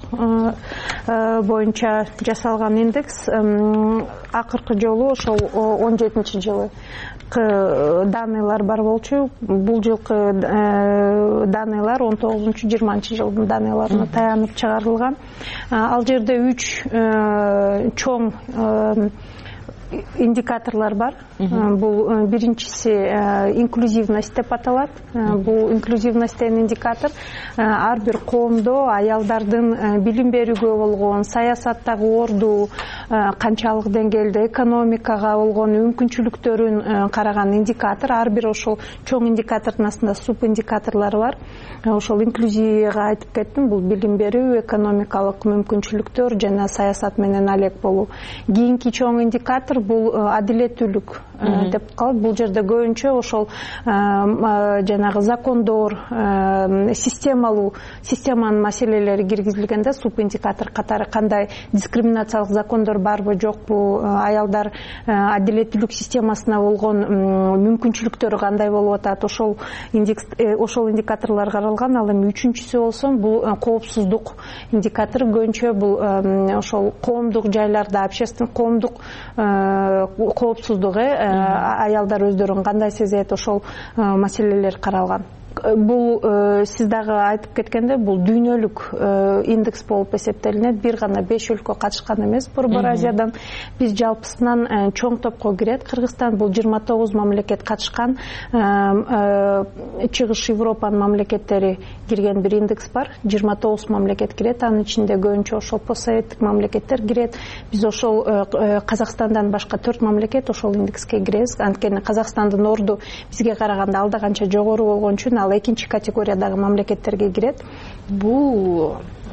боюнча жасалган индекс. Акыркы жолу ошол 17-жылы даныйлар бар болчу. Бул жылкы даныйлар 19-20 даныйларына таянып чыгарылган. Ал жерде 3 чоң индикаторлар бар. Бул биринчиси инклюзивность деп аталат. Бул инклюзивность деген индикатор ар бир коомдо аялдардын билим берүүгө болгон, саясаттагы орду канчалык деңгээлде, экономикага болгон мүмкүнчүлүктөрүн караган индикатор. Ар бир ошол чоң индикатордун астында суп индикаторлор бар. Ошол инклюзияга айтып кеттим. Бул билим берүү, экономикалык мүмкүнчүлүктөр жана саясат менен алек болуу. Кийинки чоң индикатор бул адилеттүүлүк деп калат. Бул жерде көбүнчө ошол жанагы закондор, системанын маселелери киргизилгенде суп индикатор катары кандай дискриминациялык закондор барбы, жокпу, аялдар адилеттүүлүк системасына болгон мүмкүнчүлүктөрү кандай болуп атат, ошол индикаторлор каралган. Ал эми үчүнчүсү болсо бул коопсуздук индикатор. Көбүнчө бул ошол коомдук жайларда, общественный коомдук коопсуздугу, аялдар өздөрүн кандай сезет, ошол маселелер каралган. Бул сиз дагы айтып кеткенде бул дүйнөлүк индекс болуп эсептелинет. Бир гана 5 өлкө катышкан эмес Борбор Азиядан. Биз жалпысынан чоң топко кирет. Кыргызстан бул 29 мамлекет катышкан. Чыгыш Европанын мамлекеттери кирген бир индекс бар. 29 мамлекет кирет. Анын ичинде көбүнчө ошол постсоветтик мамлекеттер кирет. Биз ошол Казакстандан башка 4 мамлекет ошол индекске киребиз. Анткени Казакстандын орду бизге караганда алда канча жогору болгон үчүн ал экинчи категориядагы мамлекеттерге кирет. Бул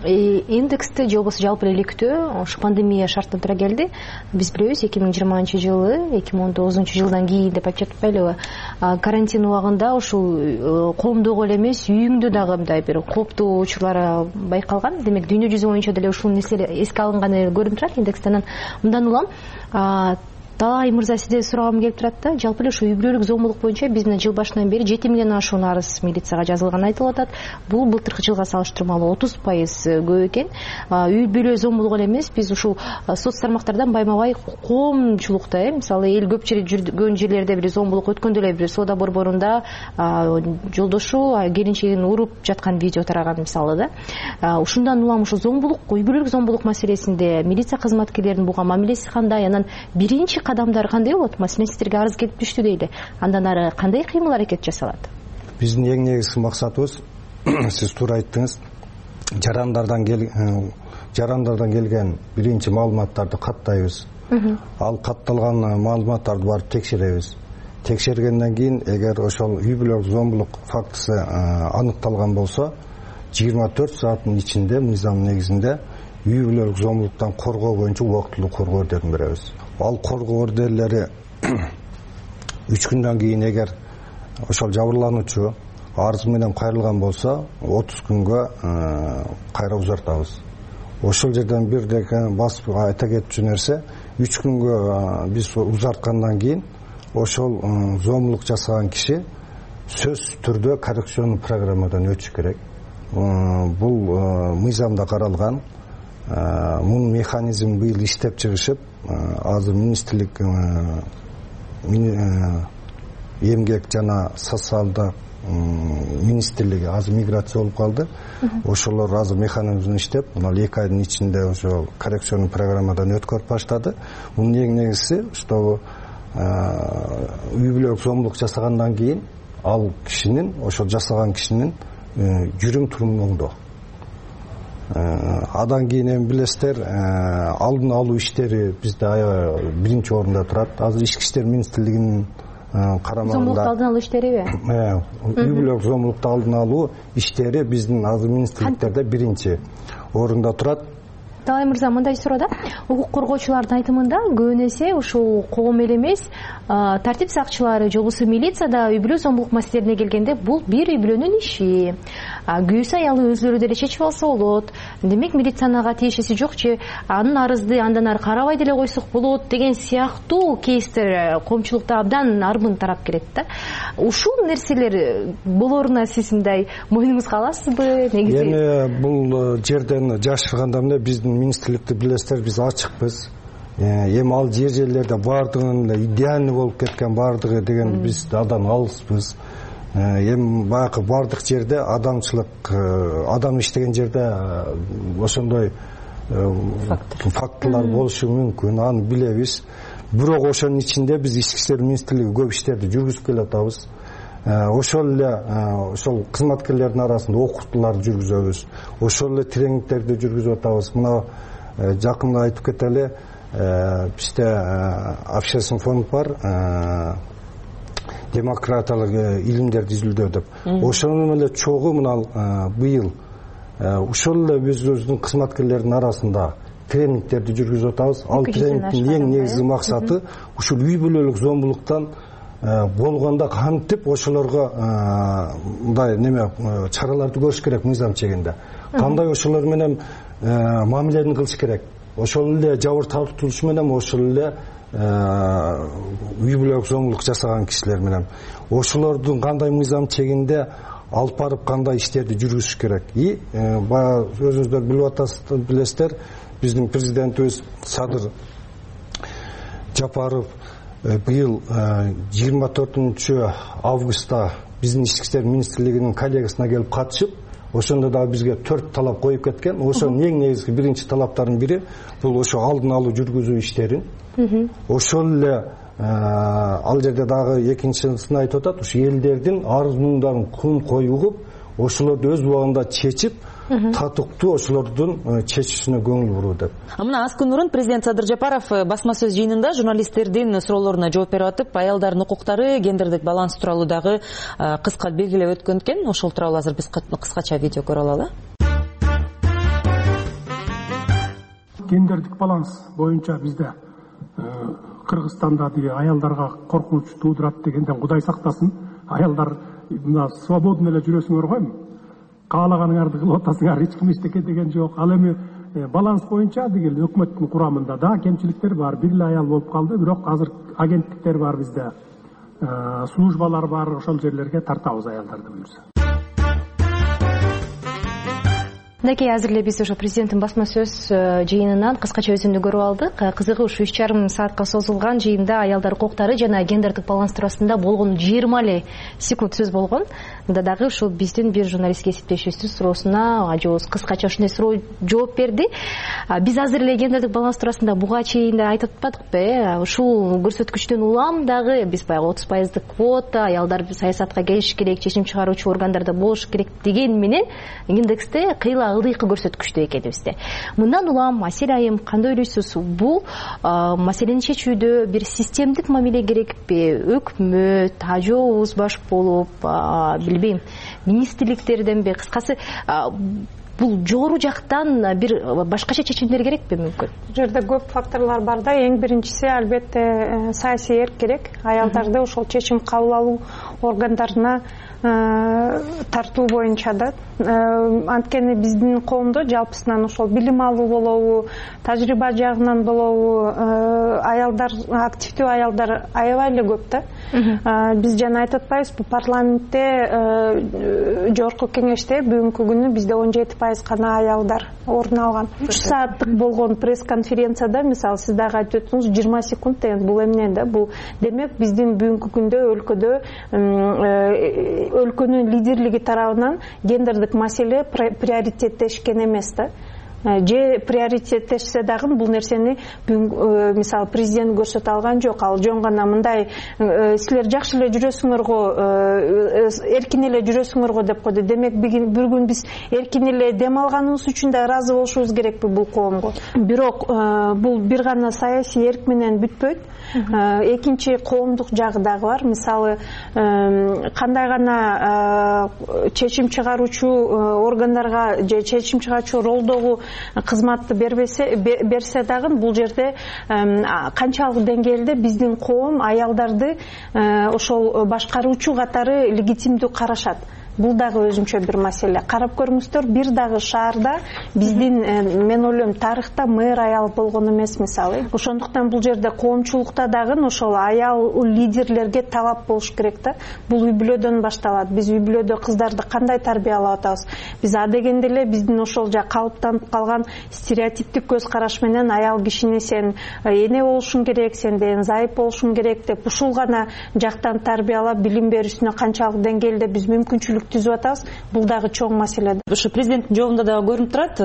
индексти же болбосо жалпы эле иликтөө ошо пандемия шарттан тура келди. Биз билебиз 2020-жылы 2019-жылдан кийин деп айтып жатпайлыбы, карантин убагында ушул коомдогу эле эмес үйүңдө дагы мындай бир кооптуу учурлар байкалган. Демек дүйнө жүзү боюнча деле ушул нерселер эске алынганы көрүнүп турат индекстен. Мындан улам Талай мырза сизден сурагым келип турат да, жалпы эле ушу үй бүлөлүк зомбулук боюнча биздин жыл башынан бери 7 миңден ашуун арыз милицияга жазылганы айтылып атат. Бул былтыркы жылга салыштырмалуу 30% көп экен. Үй бүлө зомбулугу эле эмес, биз ушул соц тармактардан байма-бай коомчулукта, мисалы эл көпчүлүк жүргөн жерлерде бир зомбулук өткөндө эле бир соода борборунда жолдошу келинчегин уруп жаткан видео тараган мисалы да. Ушундан улам ушул зомбулук, үй бүлөлүк зомбулук маселесинде милиция кызматкерлеринин буга мамилеси кандай, анан биринчи кадамдар кандай болот? Маселен сиздерге арыз келип түштү дейли. Андан ары кандай кыймыл аракет жасалат? Биздин эң негизги максатыбыз, сиз туура айттыңыз, жарандардан келген биринчи маалыматтарды каттайбыз. Ал катталган маалыматтарды барып текшеребиз. Текшергенден кийин, эгер ошол үй бүлөлүк зомбулук фактысы аныкталган болсо, 24 сааттын ичинде мыйзам негизинде үй бүлөлүк зомбулуктан коргоо боюнча убактылуу коргоо ордерин беребиз. Ал коргоо ордерлери 3 күндөн кийин эгер ошол жабырлануучу арыз менен кайрылган болсо 30 күнгө кайра узартабыз. Ошол жерден бир дека басып айта кетчү нерсе, 3 күнгө биз узарткандан кийин ошол зомбулук жасаган киши сөзсүз түрдө коррекционный программадан өтүш керек. Бул мыйзамда каралган. Мунун механизм быйыл иштеп чыгышып, азыр министрлик эмгек жана социалдык министрлиги азыр миграция болуп калды. Ошолор азыр механизм иштеп, мына 2 айдын ичинде ошо коррекционный программадан өткөрүп баштады. Мунун эң негизгиси, что үй бүлөлүк зомбулук жасагандан кийин ал кишинин, ошол жасаган кишинин жүрүм турумун оңдоо. Адан кийин эми билесиздер, алдын алуу иштери бизде биринчи орунда турат. Азыр ички иштер министрлигинин карамагында зомбулукту алдын алуу иштериби? Үй бүлөлүк зомбулукту алдын алуу иштери биздин азыр министрликтерде биринчи орунда турат. Талай мырза, мындай суроо да. Укук коргоочулардын айтымында көбүн эсе ушул коом эле эмес, тартип сакчылары же болбосо милицияда үй бүлө зомбулук маселелерине келгенде бул бир үй бүлөнүн иши. Күйөөсү аялы өзлөрү деле чечип алса болот. Демек милициянын ага тиешеси жок же, анын арызды андан ары карабай деле койсок болот деген сыяктуу кейстер коомчулукта абдан арбын тарап келет да. Ушул нерселер болоруна сиз мындай мойнуңузга аласызбы? Негизи эми бул жерден жашырганда эмне, биздин министрликти билесиздер, биз ачыкпыз. Эми ал жерлерде баардыгын идеальный болуп кеткен, баардыгы деген биз адан алыспыз. Эми баягы баардык жерде адамчылык, адам иштеген жерде ошондой фактылар болушу мүмкүн, аны билебиз. Бирок ошонун ичинде биз ички иштер министрлиги көп иштерди жүргүзүп келатабыз. Ошол эле ошол кызматкерлердин арасында окутууларды жүргүзөбүз. Ошол эле тренингтерди жүргүзүп атабыз. Мына жакында айтып кетели, бизде общественный фонд бар, демократиялык илимдерди изилдөө деп. Ошонун эле чогуу мына быйыл ошол эле өзүбүздүн кызматкерлердин арасында тренингтерди жүргүзүп атабыз. Ал тренингдин эң негизги максаты ушул үй бүлөлүк зомбулуктан болгондо кантип ошолорго мындай неме чараларды көрүш керек мыйзам чегинде. Кандай ошолор менен мамилени кылыш керек. Ошол эле жабыр тартылыш менен ошол эле үй бүлөлүк зомбулук жасаган кишилер менен ошолордун кандай мыйзам чегинде алып барып кандай иштерди жүргүзүш керек. Баягы өзүңүздөр билип атасыздар, билесиздер, биздин президентибиз Садыр Жапаров быйыл 24 августта биздин ички иштер министрлигинин коллегиясына келип катышып, ошондо да бизге 4 талап коюп кеткен. Ошонун эң негизги биринчи талаптардын бири бул ошо алдын алуу жүргүзүү иштерин. Ошол эле ал жерде дагы экинчисин айтып атат, ушу элдердин арыз муңдарын күн кою угуп, ошолорду өз убагында чечип, татыктуу ошолордун чечүүсүнө көңүл буруу деп. Мына аз күн мурун президент Садыр Жапаров басма сөз жыйынында журналисттердин суроолоруна жооп берип атып, аялдардын укуктары, гендердик баланс тууралуу дагы кыска белгилеп өткөн экен. Ошол тууралуу азыр биз кыскача видео көрө алалы. гендердик баланс боюнча бизде Кыргызстанда аялдарга коркунуч туудурат дегенден Кудай сактасын. Аялдар мына свободно эле жүрөсүңөр го эми. Каалаганыңарды кылып атасыңар, эч ким эчтеке деген жок. Ал эми баланс боюнча дегел өкмөттүн курамында да кемчиликтер бар. Бир эле аял болуп калды, бирок азыр агенттиктер бар бизде. Службалар бар, ошол жерлерге тартабыз аялдарды буюрса. Мынакей азыр эле биз ошо президенттин басма сөз жыйынынан кыскача өзүндү көрүп алдык. Кызыгы ушу 3,5 саатка созулган жыйында аялдар укуктары жана гендердик баланс туурасында болгон 20 эле секунд сөз болгон. Мында дагы ушул биздин бир журналистке эсептешүүсүн суроосуна ажообуз кыскача ушундай суроо жооп берди. Биз азыр эле гендердик баланс туурасында буга чейин да айтып атпадыкпы? Ушул көрсөткүчтөн улам дагы биз баягы 30% квота, аялдар саясатка келиш керек, чечим чыгаруучу органдарда болуш керек деген менен индексте кыйла ылдыйкы көрсөткүчтө экенибизде. Мындан улам Асель айым кандай ойлойсуз? Бул маселени чечүүдө бир системдик мамиле керекпи? Өкмөт, ажообуз баш болуп, билбейм, министрликтерденби, кыскасы бул жогору жактан бир башкача чечимдер керекпи мүмкүн? Бул жерде көп факторлор бар да. Эң биринчиси албетте саясий эрк керек. Аялдарды ошол чечим кабыл алуу органдарына тартуу боюнча да. Анткени биздин коомдо жалпысынан ошол билим алуу болобу, тажрыйба жагынан болобу, аялдар, активдүү аялдар аябай эле көп да. Биз жана айтып атпайбызбы, парламентте жогорку кеңеште бүгүнкү күнү бизде 17% гана аялдар орун алган. 3 сааттык болгон пресс-конференцияда, мисалы, сиз дагы айтып өттүңүз, 20 секунд деген бул эмне да? Бул демек биздин бүгүнкү күндө өлкөдө өлкөнүн лидерлиги тарабынан гендердик маселе приоритеттешкен эмес да. Же приоритеттешсе дагы бул нерсени мисалы президент көрсөтө алган жок. Ал жөн гана мындай силер жакшы эле жүрөсүңөр го, эркин эле жүрөсүңөр го деп койду. Демек бир күн биз эркин эле дем алганыбыз үчүн да ыраазы болушубуз керекпи бул коомго. Бирок бул бир гана саясий эрк менен бүтпөйт. Экинчи коомдук жагы дагы бар. Мисалы, кандай гана чечим чыгаруучу органдарга же чечим чыгаруучу ролдогу кызматты берсе дагы бул жерде канчалык деңгээлде биздин коом аялдарды ошол башкаруучу катары легитимдүү карашат. Бул дагы өзүнчө бир маселе. Карап көрүңүздөр, бир дагы шаарда биздин, мен ойлойм, тарыхта мэр аял болгон эмес, мисалы. Ошондуктан бул жерде коомчулукта дагы ошол аял лидерлерге талап болуш керек да. Бул үй бүлөдөн башталат. Биз үй бүлөдө кыздарды кандай тарбиялап атабыз? Биз адегенде эле биздин ошол калыптанып калган стереотиптик көз караш менен аял кишини сен эне болушуң керек, сен деген зайып болушуң керек деп ушул гана жактан тарбиялап билим берүүсүнө канчалык деңгээлде биз мүмкүнчүлүк түзүп атабыз, бул дагы чоң маселе. Ошо президенттин жообунда дагы көрүнүп турат,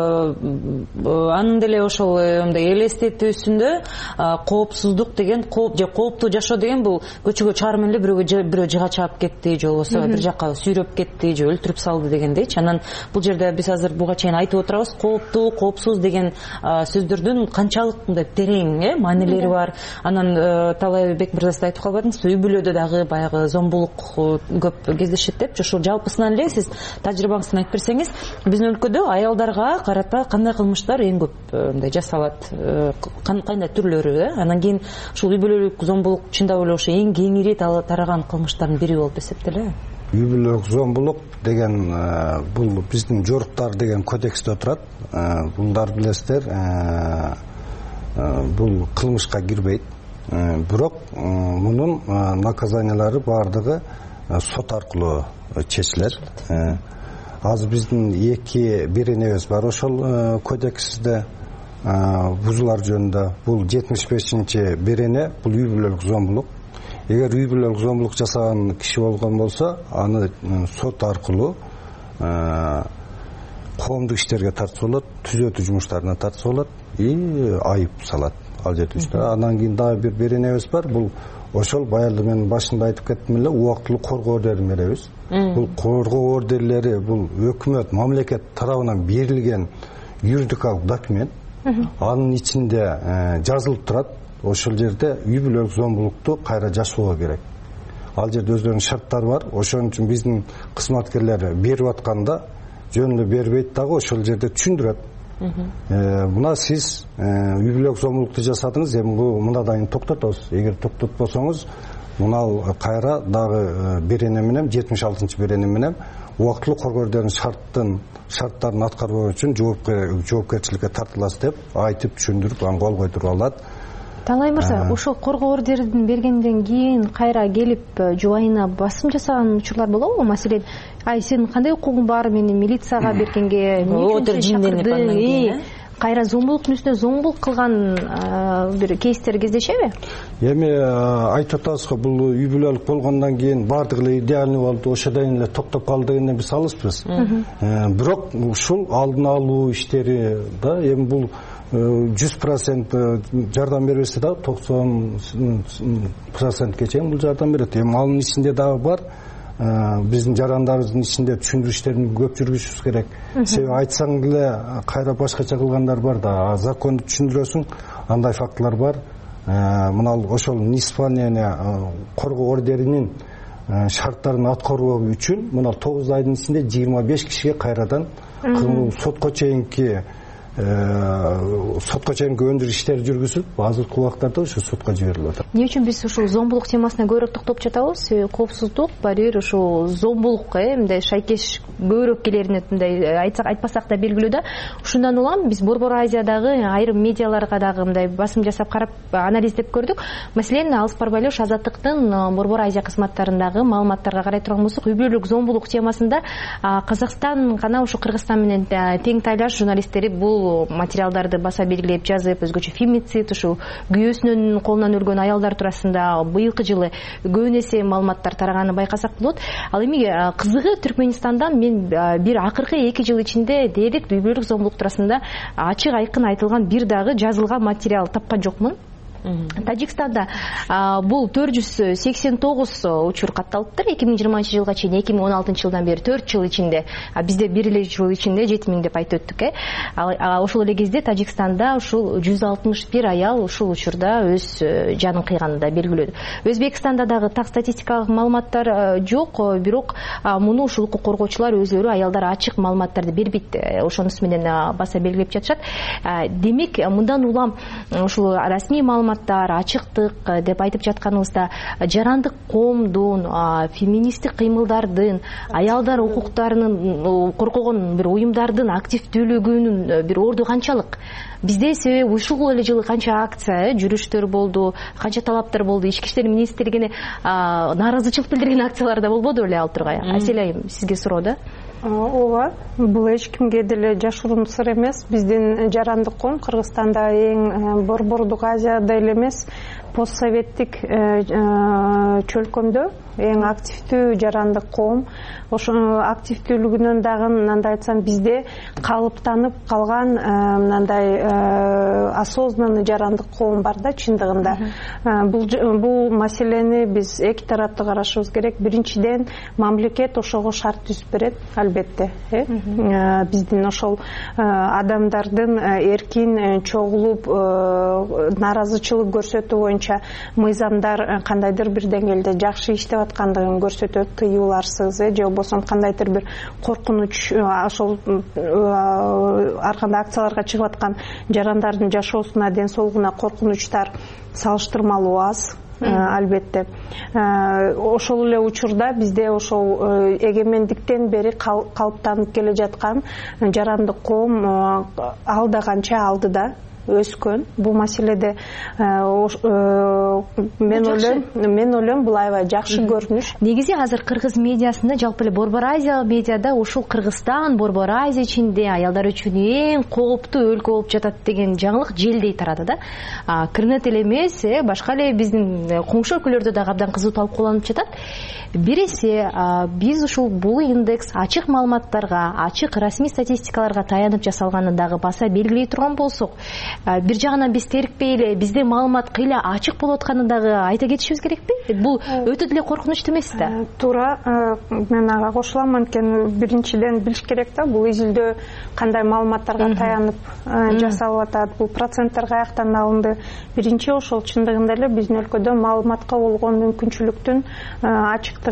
анын деле ошол мындай элестетүүсүндө коопсуздук деген, кооптуу жашоо деген бул көчөгө чыгарып эле бирөө жыга чаап кетти, же болбосо бир жака сүйрөп кетти, же өлтүрүп салды дегендейчи. Анан бул жерде биз азыр буга чейин айтып отурабыз, кооптуу, коопсуз деген сөздөрдүн канчалык мындай терең маанилери бар. Анан Талайбек мырза сиз айтып калбадыңызбы, үй бүлөдө дагы баягы зомбулук көп кездешет деп. Ошол жалпысынан эле сиз тажрыйбаңыздан айтып берсеңиз, биздин өлкөдө аялдарга карата кандай кылмыштар эң көп мындай жасалат, кандай түрлөрү, анан кийин ушул үй бүлөлүк зомбулук чындап эле ошо эң кеңири тараган кылмыштардын бири болуп эсептелеби? Үй бүлөлүк зомбулук деген бул биздин жоруктар деген кодексте турат. Булдар билесиздер, бул кылмышка кирбейт. Бирок мунун наказаниялары бардыгы сот аркылуу чечилет. Азыр биздин бир энебиз бар ошол кодексте бузулар жөнүндө. Бул 75-чи берене, бул үй бүлөлүк зомбулук. Эгер үй бүлөлүк зомбулук жасаган киши болгон болсо, аны сот аркылуу коомдук иштерге тартса болот, түзөтүү жумуштарына тартса болот и айып салат ал жерде. Андан кийин дагы бир беренебиз бар. Бул ошол баягы мен башында айтып кеттим эле, убактылуу коргоо ордерин беребиз. Бул коргоо ордерлери бул өкмөт, мамлекет тарабынан берилген юридикалык документ. Анын ичинде жазылып турат, ошол жерде үй бүлөлүк зомбулукту кайра жашоого керек. Ал жерде өздөрүнүн шарттары бар. Ошон үчүн биздин кызматкерлер берип атканда жөн эле бербейт дагы, ошол жерде түшүндүрөт. Мына сиз үй бүлөлүк зомбулукту жасадыңыз, эми бул мынадайын токтотобуз. Эгер токтотпосоңуз, мына кайра дагы берене менен 76 берене менен убактылуу коргоо ордеринин шарттарын аткарбоо үчүн жоопкерчиликке тартыласыз деп айтып түшүндүрүп, аны кол койдуруп алат. Таалай мырза, ошол коргоо ордерин бергенден кийин кайра келип жубайына басым жасаган учурлар болобу? Маселен, сенин кандай укугуң бар мени милицияга бергенге, эмне чакырдың? Кайра зомбулуктун үстүнө зомбулук кылган бир кейстер кездешеби? Эми айтып атабыз го, бул үй бүлөлүк болгондон кийин бардыгы эле идеальный болду, ошодон эле токтоп калды дегенден биз алыспыз. Бирок ушул алдын алуу иштери да, эми бул 100% жардам бербесе да 90%ке чейин бул жардам берет. Эми анын ичинде дагы бар, биздин жарандарыбыздын ичинде түшүндүрүштөрүн көп жүргүзүшүбүз керек. Себеби айтсаң деле кайра башкача кылгандар бар да, законду түшүндүрөсүң, андай фактылар бар. Мына ошол неисполнение коргоо ордеринин шарттарын аткаруу үчүн мына 9 айдын ичинде 25 кишиге кайрадан сотко чейинки өндүр иштери жүргүзүлүп, азыркы убактарда ушу сотко жиберилип атат. Эмне үчүн биз ушул зомбулук темасына көбүрөөк токтоп жатабыз? Коопсуздук, барьер, ушул зомбулукка мындай шайкеш көбүрөөк келерин мындай айтпасак да белгилүү да. Ушундан улам биз Борбор Азиядагы айрым медиаларга дагы мындай басым жасап карап анализдеп көрдүк. Маселен, Алыс Барбайлуу Азаттыктын Борбор Азия кызматтарындагы маалыматтарга карай турган болсок, үй бүлөлүк зомбулук темасында Казакстан гана ушу Кыргызстан менен тең тайлаш журналисттери бул материалдарды баса белгилеп жазып, өзгөчө фемицид, ушу күйөөсүнүн колунан өлгөн аялдар туурасында быйылкы жылы көбүн эсе маалыматтар тараганы байкасак болот. Ал эми кызыгы Түркменистандан мен бир акыркы 2 жыл ичинде дээрлик үй бүлөлүк зомбулук туурасында ачык айкын айтылган бир дагы жазылган материал тапкан жокмун. Тажикстанда бул 489 учур катталыптыр 2020 жылга чейин, 2016 жылдан бери 4 жыл ичинде. Бизде 1 жыл ичинде 7000 деп айтып өттүк. Ошол эле кезде Тажикстанда ушул 161 аял ушул учурда өз жанын кыйганы да белгилүү. Өзбекстанда дагы так статистикалык маалыматтар жок, бирок муну ушул укук коргоочулар өзлөрү аялдар ачык маалыматтарды бербейт, ошонусу менен баса белгилеп жатышат. Демек, мындан улам ушул расмий маалыматтар, ачыктык деп айтып жатканыбызда жарандык коомдун, феминисттик кыймылдардын, аялдар укуктарынын коргогон бир уюмдардын активдүүлүгүнүн бир орду канчалык? Бизде себеби ушул эле жылы канча акция, жүрүштөр болду, канча талаптар болду, ички иштер министрлигине нааразычылык билдирген акциялар да болбоду беле ал тургай? Асель айым, сизге суроо да. Ооба, бул эч кимге деле жашыруун сыр эмес. Биздин жарандык коом Кыргызстанда эң Борбордук Азияда эле эмес, постсоветтик чөлкөмдө эң активдүү жарандык коом. Ошо активдүүлүгүнөн дагы мындай айтсам, бизде калыптанып калган мындай осознанный жарандык коом бар да чындыгында. Бул маселени биз эки тараптуу карашыбыз керек. Биринчиден, мамлекет ошого шарт түзүп берет, албетте. Биздин ошол адамдардын эркин чогулуп нааразычылык көрсөтүү боюнча мыйзамдар кандайдыр бир деңгээлде жакшы иштеп аткандыгын көрсөтөт, тыюуларсыз, же болбосо кандайдыр бир коркунуч, ошол ар кандай акцияларга чыгып аткан жарандардын жашоосуна, ден соолугуна коркунучтар салыштырмалуу аз. Албетте. Ошол эле учурда бизде ошол эгемендиктен бери калыптанып келе жаткан жарандык коом алда канча алдыда өскөн. Бул маселеде мен ойлойм бул аябай жакшы көрүнүш. Негизи азыр кыргыз медиасында, жалпы эле Борбор Азия медиада ушул Кыргызстан Борбор Азия ичинде аялдар үчүн эң кооптуу өлкө болуп жатат деген жаңылык желдей тарады да. Кырнет эле эмес, башка эле биздин коңшу өлкөлөрдө дагы абдан кызуу талкууланып жатат. Бириси, биз ушул бул индекс ачык маалыматтарга, ачык расмий статистикаларга таянып жасалганын дагы баса белгилей турган болсок, бир жагынан биз терикпей эле бизде маалымат кыйла ачык болуп атканын дагы айта кетишибиз керекпи? Бул өтө деле коркунучтуу эмес да. Туура, мен ага кошулам. Анткени биринчиден билиш керек да, бул изилдөө кандай маалыматтарга таянып жасалып атат, бул проценттер каяктан алынды. Биринчи ошол чындыгында эле биздин өлкөдө маалыматка болгон мүмкүнчүлүктүн ачыктыгы,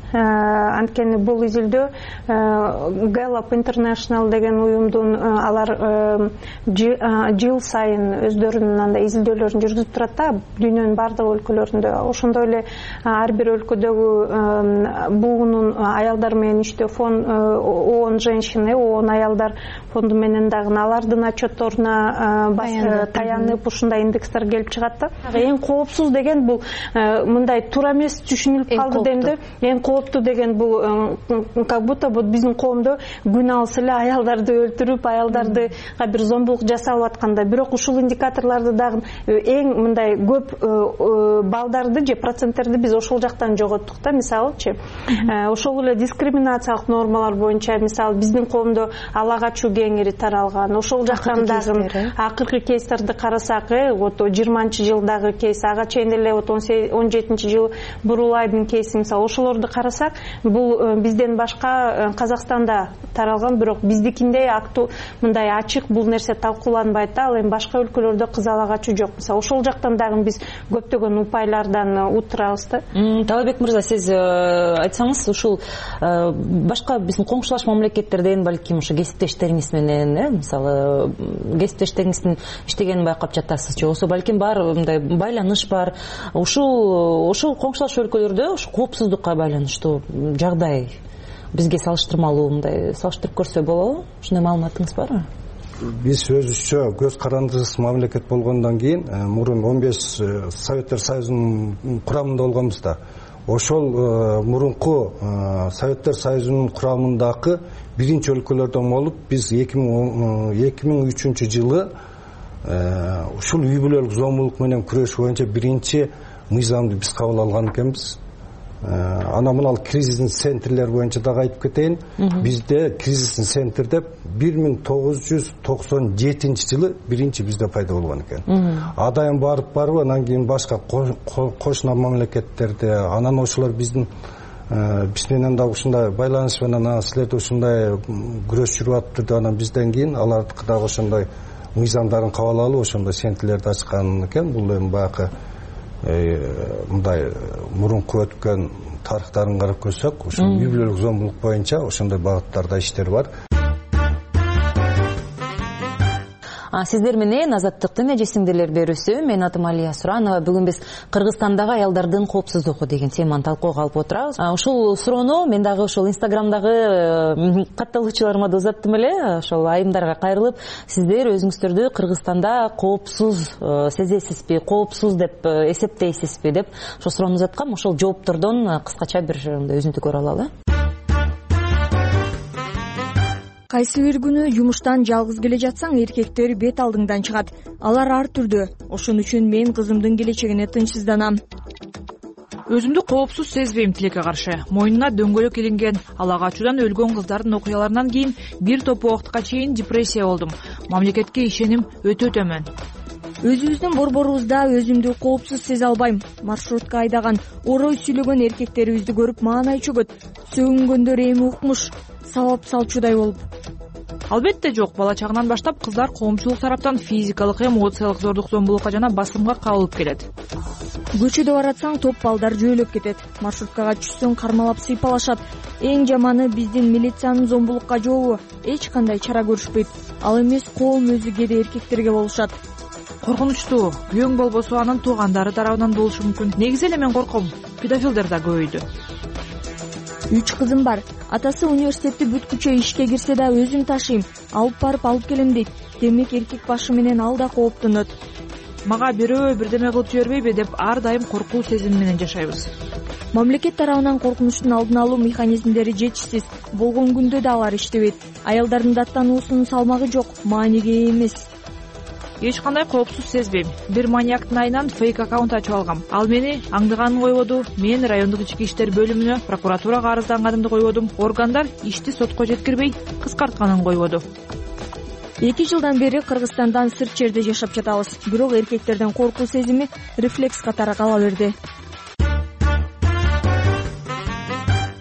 Анткени бул изилдөө Gallup International деген уюмдун алар жыл сайын өздөрүнүн андай изилдөөлөрүн жүргүзүп турат да, дүйнөнүн бардык өлкөлөрүндө. Ошондой эле ар бир өлкөдөгү буунун аялдар менен иштөө фонд ООН женщины, ООН аялдар фонду менен дагы алардын отчетторуна таянып ушундай индекстер келип чыгат да. Эң коопсуз деген бул мындай туура эмес түшүнүлүп калды демде. Эң кооптуу деген бул как будто биздин коомдо күн алыс эле аялдарды өлтүрүп, аялдардыга бир зомбулук жасалып атканда, бирок ушул индикаторлорду дагы эң мындай көп балдарды же проценттерди биз ошол жактан жоготтук да. Мисалычы, ошол эле дискриминациялык нормалар боюнча мисалы биздин коомдо ала качуу кеңири таралган. Ошол жактан дагы акыркы кейстерди карасак, вот 20-жылдагы кейс, ага чейин эле 17-жыл Бурулайдын кейси, мисалы ошолорду карасак, бул бизден башка Казакстанда таралган, бирок биздикинде мындай ачык бул нерсе талкууланбайт да. Ал эми башка өлкөлөрдө кыз ала качуу жок. Мисалы ошол жактан дагы биз көптөгөн упайлардан утурабыз да. Талабек мырза, сиз айтсаңыз, ушул башка биздин коңшулаш мамлекеттерден балким ушу кесиптештериңиз менен, мисалы кесиптештериңиздин иштегенин байкап жатасыз же, болсо балким бар мындай байланыш бар. Ушул коңшулаш өлкөлөрдө ушу коопсуздукка байланыштуу жагдай бизге салыштырмалуу мындай салыштырып көрсө болобу? Ушундай маалыматыңыз барбы? Биз өзүбүзчө көз карандысыз мамлекет болгондон кийин мурун 15 Советтер Союзунун курамында болгонбуз да. Ошол мурунку Советтер Союзунун курамындагы биринчи өлкөлөрдөн болуп, биз 2003 жылы ушул үй бүлөлүк зомбулук менен күрөш боюнча биринчи мыйзамды биз кабыл алган экенбиз. Ана мынал кризисный центрлер боюнча дагы айтып кетейин. Бизде кризисный центр деп 1997 жылы биринчи бизде пайда болгон экен. Адайын барып, анан кийин башка кошуна мамлекеттерде, анан ошолор биз менен дагы ушундай байланыш менен силерде ушундай күрөш жүрүп атыптыр деп, анан бизден кийин алардыкы дагы ошондой мыйзамдарын кабыл алып, ошондой центрлерди ачкан экен. Бул эми баягы мындай мурунку өткөн тарыхтарын карап көрсөк, ушул үй бүлөлүк зомбулук боюнча ошондой багыттарда иштер бар. Сиздер менен Азаттыктын эжесиңдерлер берүүсү. Мен атым Алия Суранова. Бүгүн биз Кыргызстандагы аялдардын коопсуздугу деген теманы талкууга алып отурабыз. Ушул суроону мен дагы ушул Инстаграмдагы катталуучуларыма да узаттым эле. Ошол айымдарга кайрылып, сиздер өзүңүздөрдү Кыргызстанда коопсуз сезесизби, коопсуз деп эсептейсизби деп ошол суроону узаткам. Ошол жооптордон кыскача бир өзүнтүк көрө алалы. Кайсы бир күнү жумуштан жалгыз келе жатсаң, эркектер бет алдыңдан чыгат. Алар ар түрдүү. Ошон үчүн мен кызымдын келечегине тынчсызданам. Өзүмдү коопсуз сезбейм тилекке каршы. Мойнуна дөңгөлөк илинген, ала качуудан өлгөн кыздардын окуяларынан кийин бир топ убакытка чейин депрессия болдум. Мамлекетке ишеним өтө төмөн. Өзүбүздүн борборубузда өзүмдү коопсуз сезе албайм. Маршрутка айдаган, орой сүйлөгөн эркектерибизди көрүп маанай чөгөт. Сөгүнгөндөр эми укмуш, сабап салчудай болуп. Албетте жок. Бала чагынан баштап кыздар коомчулук тараптан физикалык, эмоциялык зордук зомбулукка жана басымга кабылып келет. Көчөдө баратсаң топ балдар жөөлөп кетет. Маршруткага түшсөң кармалап сыйпалашат. Эң жаманы биздин милициянын зомбулукка жообу эч кандай чара көрүшпөйт. Ал эмес коом өзү кээде эркектерге болушат. Коркунучтуу. Күйөөң болбосо анын туугандары тарабынан болушу мүмкүн. Негизи эле мен корком. Педофилдер да көбөйдү. 3 кызым бар. Атасы университетти бүткүчө ишке кирсе да өзүм ташыйм. Алып барып алып келем дейт. Демек эркек башы менен ал да кооптонот. Мага бирөө бирдеме кылып жибербейби деп ар дайым коркуу сезими менен жашайбыз. Мамлекет тарабынан коркунучтун алдын алуу механизмдери жетишсиз. Болгон күндө да алар иштебейт. Аялдардын даттануусунун салмагы жок, мааниге ээ эмес. Эч кандай коопсуз сезбейм. Бир маньяктын айынан фейк аккаунт ачып алгам. Ал мени аңдыганын койбоду. Мен райондук ички иштер бөлүмүнө, прокуратурага арызданганымды койбодум. Органдар ишти сотко жеткирбей, кыскартканын койбоду. 2 жылдан бери Кыргызстандан сырт жерде жашап жатабыз. Бирок эркектерден коркуу сезими рефлекс катары кала берди.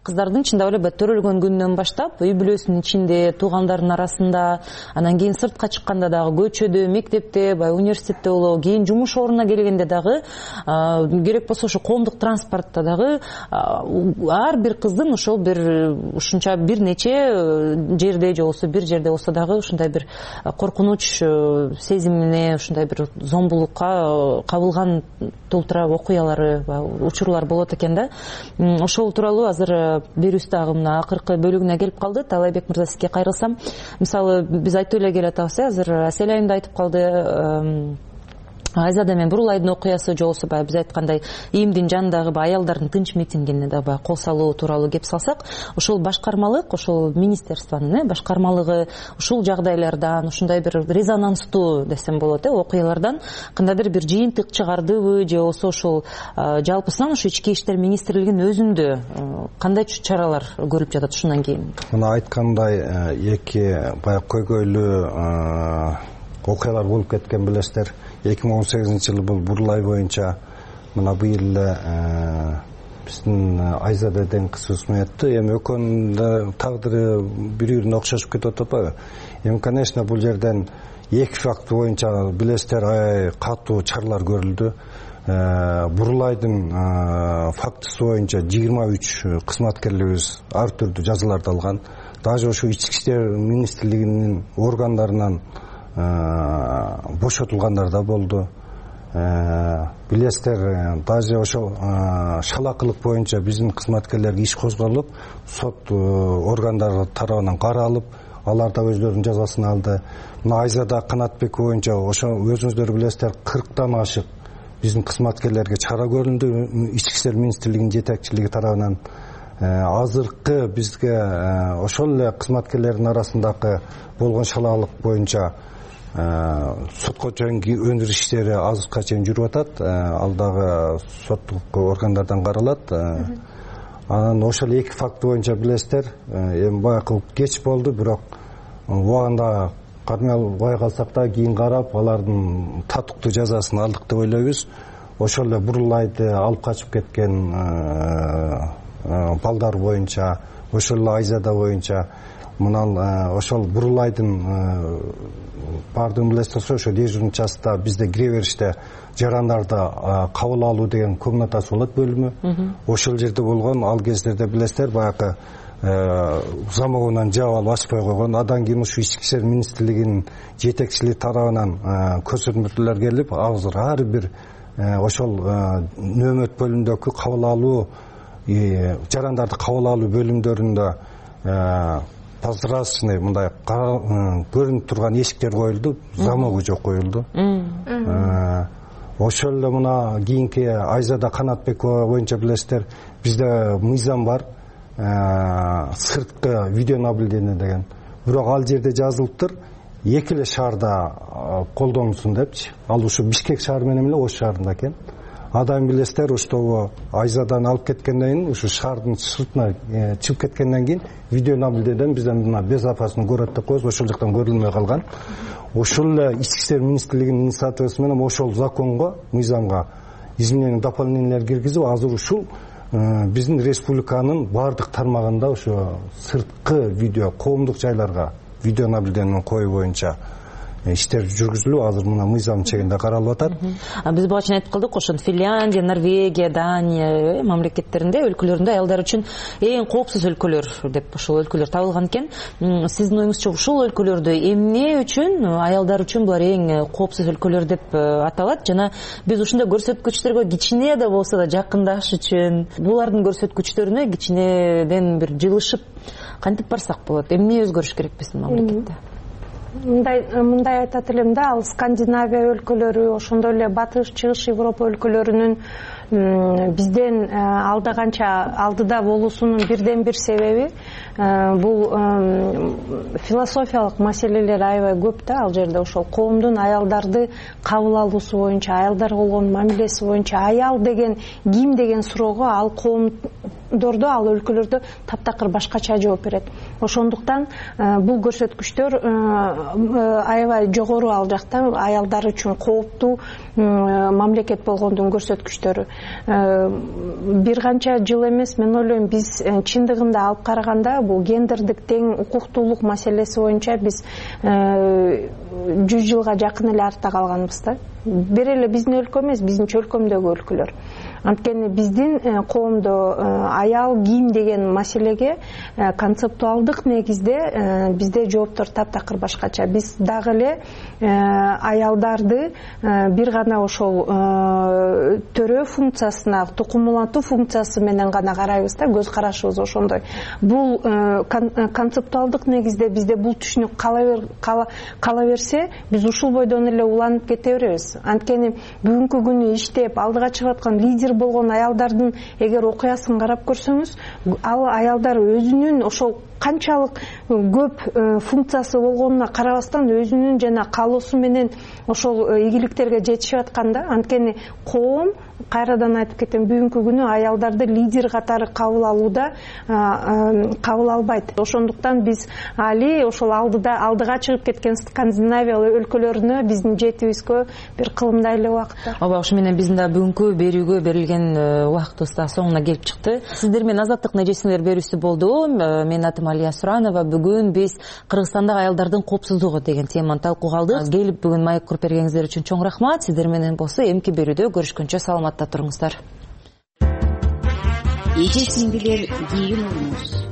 кыздардын чындап эле төрөлгөн күнүнөн баштап үй бүлөсүнүн ичинде, туугандардын арасында, анан кийин сыртка чыкканда дагы, көчөдө, мектепте, баягы университетте болобу, кийин жумуш ордуна келгенде дагы, керек болсо ошо коомдук транспортто дагы ар бир кыздын ошол ушунча бир нече жерде же болбосо бир жерде болсо дагы ушундай бир коркунуч сезимине, ушундай бир зомбулукка кабылган толтура окуялары, учурлар болот экен да. Ошол тууралуу азыр берүүбүз дагы мына акыркы бөлүгүнө келип калды. Талайбек мырза, сизге кайрылсам, мисалы биз айтып эле келатабыз, азыр Асель айым да айтып калды, Айзада менен Бурулайдын окуясы, же болбосо баягы биз айткандай ИИМдин жанындагы аялдардын тынч митингине да баягы кол салуу тууралуу кеп салсак, ошол башкармалык, ошол министерствонун башкармалыгы ушул жагдайлардан, ушундай бир резонанстуу десем болот, окуялардан кандайдыр бир жыйынтык чыгардыбы, же болбосо ошол жалпысынан ушу ички иштер министрлигинин өзүндө кандай чаралар көрүлүп жатат ушундан кийин? Мына айткандай эки баягы көйгөйлүү окуялар болуп кеткен, билесиздер. 2018-жылы бул Бурулай боюнча, мына быйыл эле биздин Айзада деген кызыбыз өттү. Эми экөөнүн тагдыры бири-бирине окшошуп кетип атпайбы? Эми, конечно, бул жерден эки факт боюнча билесиздер, катуу чаралар көрүлдү. Бурулайдын фактысы боюнча 23 кызматкерлерибиз ар түрдүү жазаларды алган. Даже ошо ички иштер министрлигинин органдарынан бошотулгандар да болду. Билесиздер, даже ошо шалакылык боюнча биздин кызматкерлерге иш козголуп, сот органдары тарабынан каралып, алар да өздөрүнүн жазасын алды. Мына Айзада Канатбек боюнча ошо өзүңүздөр билесиздер, 40тан ашык биздин кызматкерлерге чара көрүлдү ички иштер министрлигинин жетекчилиги тарабынан. Азыркы бизге ошол эле кызматкерлердин арасындагы болгон шалаалык боюнча сотко чейинки өндүрүш иштери азыркыга чейин жүрүп атат. Ал дагы соттук органдардан каралат. Анан ошол эки факт боюнча билесиздер, эми баягы кеч болду, бирок убагында кадмай албай калсак да кийин карап, алардын татыктуу жазасын алдык деп ойлойбуз. Ошол эле Бурулайды алып качып кеткен балдар боюнча, ошол эле Айзада боюнча, мына ошол Бурулайдын бардыгын билесиздер, ошо дежурный частта бизде кире бериште жарандарды кабыл алуу деген комнатасы болот, бөлүмү. Ошол жерде болгон, ал кездерде билесиздер, баягы замогунан жаап алып ачпай койгон. Андан кийин ушу ички иштер министрлигинин жетекчилиги тарабынан көрсөтмөлөр келип, азыр ар бир ошол нөөмөт бөлүмүндөгү кабыл алуу, жарандарды кабыл алуу бөлүмдөрүндө прозрачный мындай көрүнүп турган эшиктер коюлду, замогу жок коюлду. Ошол эле мына кийинки Айзада Канатбекова боюнча билесиздер, бизде мыйзам бар, сырткы видеонаблюдение деген. Бирок ал жерде жазылыптыр, эки эле шаарда колдонулсун депчи. Ал ушу Бишкек шаары менен эле Ош шаарында экен. Адам билесиздер, ушту Айзадан алып кеткенден кийин, ушу шаардын сыртына чыгып кеткенден кийин видеонаблюдениеден бизден мына безопасный город деп коебуз, ошол жактан көрүлмөй калган. Ошол эле ички иштер министрлигинин инициативасы менен ошол законго, мыйзамга изменение дополнениялар киргизип, азыр ушул биздин республиканын баардык тармагында ошо сырткы видео, коомдук жайларга видеонаблюдение коюу боюнча иштер жүргүзүлүп, азыр мына мыйзам чегинде каралып атат. Биз буга чейин айтып калдык, ошон Финляндия, Норвегия, Дания мамлекеттеринде, өлкөлөрүндө аялдар үчүн эң коопсуз өлкөлөр деп ошол өлкөлөр табылган экен. Сиздин оюңузча ушул өлкөлөрдө эмне үчүн аялдар үчүн булар эң коопсуз өлкөлөр деп аталат? Жана биз ушундай көрсөткүчтөргө кичине да болсо да жакындаш үчүн булардын көрсөткүчтөрүнө кичинеден бир жылышып кантип барсак болот? Эмне өзгөрүш керек биздин мамлекетте? Мындай айтат элем да, ал Скандинавия өлкөлөрү, ошондой эле Батыш, Чыгыш Европа өлкөлөрүнүн бизден алдыда болуусунун бирден бир себеби бул философиялык маселелер аябай көп да. Ал жерде ошол коомдун аялдарды кабыл алуусу боюнча, аялдарга болгон мамилеси боюнча, аял деген ким деген суроого ал коом закондордо ал өлкөлөрдө таптакыр башкача жооп берет. Ошондуктан бул көрсөткүчтөр аябай жогору ал жакта, аялдар үчүн кооптуу мамлекет болгондун көрсөткүчтөрү. Бир канча жыл эмес, мен ойлойм, биз чындыгында алып караганда бул гендердик тең укуктуулук маселеси боюнча биз 100 жылга жакын эле артта калганбыз да. Бир эле биздин өлкө эмес, биздин чөлкөмдөгү өлкөлөр. Анткени биздин коомдо аял кийим деген маселеге концептуалдык негизде бизде жооптор таптакыр башкача. Биз дагы эле аялдарды бир гана ошол төрөө функциясына, тукум улантуу функциясы менен гана карайбыз да, көз карашыбыз ошондой. Бул концептуалдык негизде бизде бул түшүнүк кала берсе, биз ушул бойдон эле уланып кете беребиз. Анткени бүгүнкү күнү иштеп алдыга чыгып аткан лидер болгон аялдардын эгер окуясын карап көрсөңүз, ал аялдар өзүнүн ошол канчалык көп функциясы болгонуна карабастан өзүнүн жана каалоосу менен ошол ийгиликтерге жетишип атканда, анткени коом, кайрадан айтып кетем, бүгүнкү күнү аялдарды лидер катары кабыл алууда кабыл албайт. Ошондуктан биз али ошол алдыга чыгып кеткен Скандинавия өлкөлөрүнө биздин жетүүбүзгө бир кылымдай эле убакытта. Ооба, ошо менен биздин да бүгүнкү берүүгө берилген убактыбыз да соңуна келип чыкты. Сиздер менен азаттык нежесиңер берүүсү болду. Менин атым Алия Суранова. Бүгүн биз Кыргызстандагы аялдардын коопсуздугу деген теманы талкууга алдык. Келип бүгүн маек куруп бергениңиздер үчүн чоң рахмат. Сиздер менен болсо эмки берүүдө көрүшкөнчө саламатта туруңуздар. Эже сиңдилер, кийин болуңуз.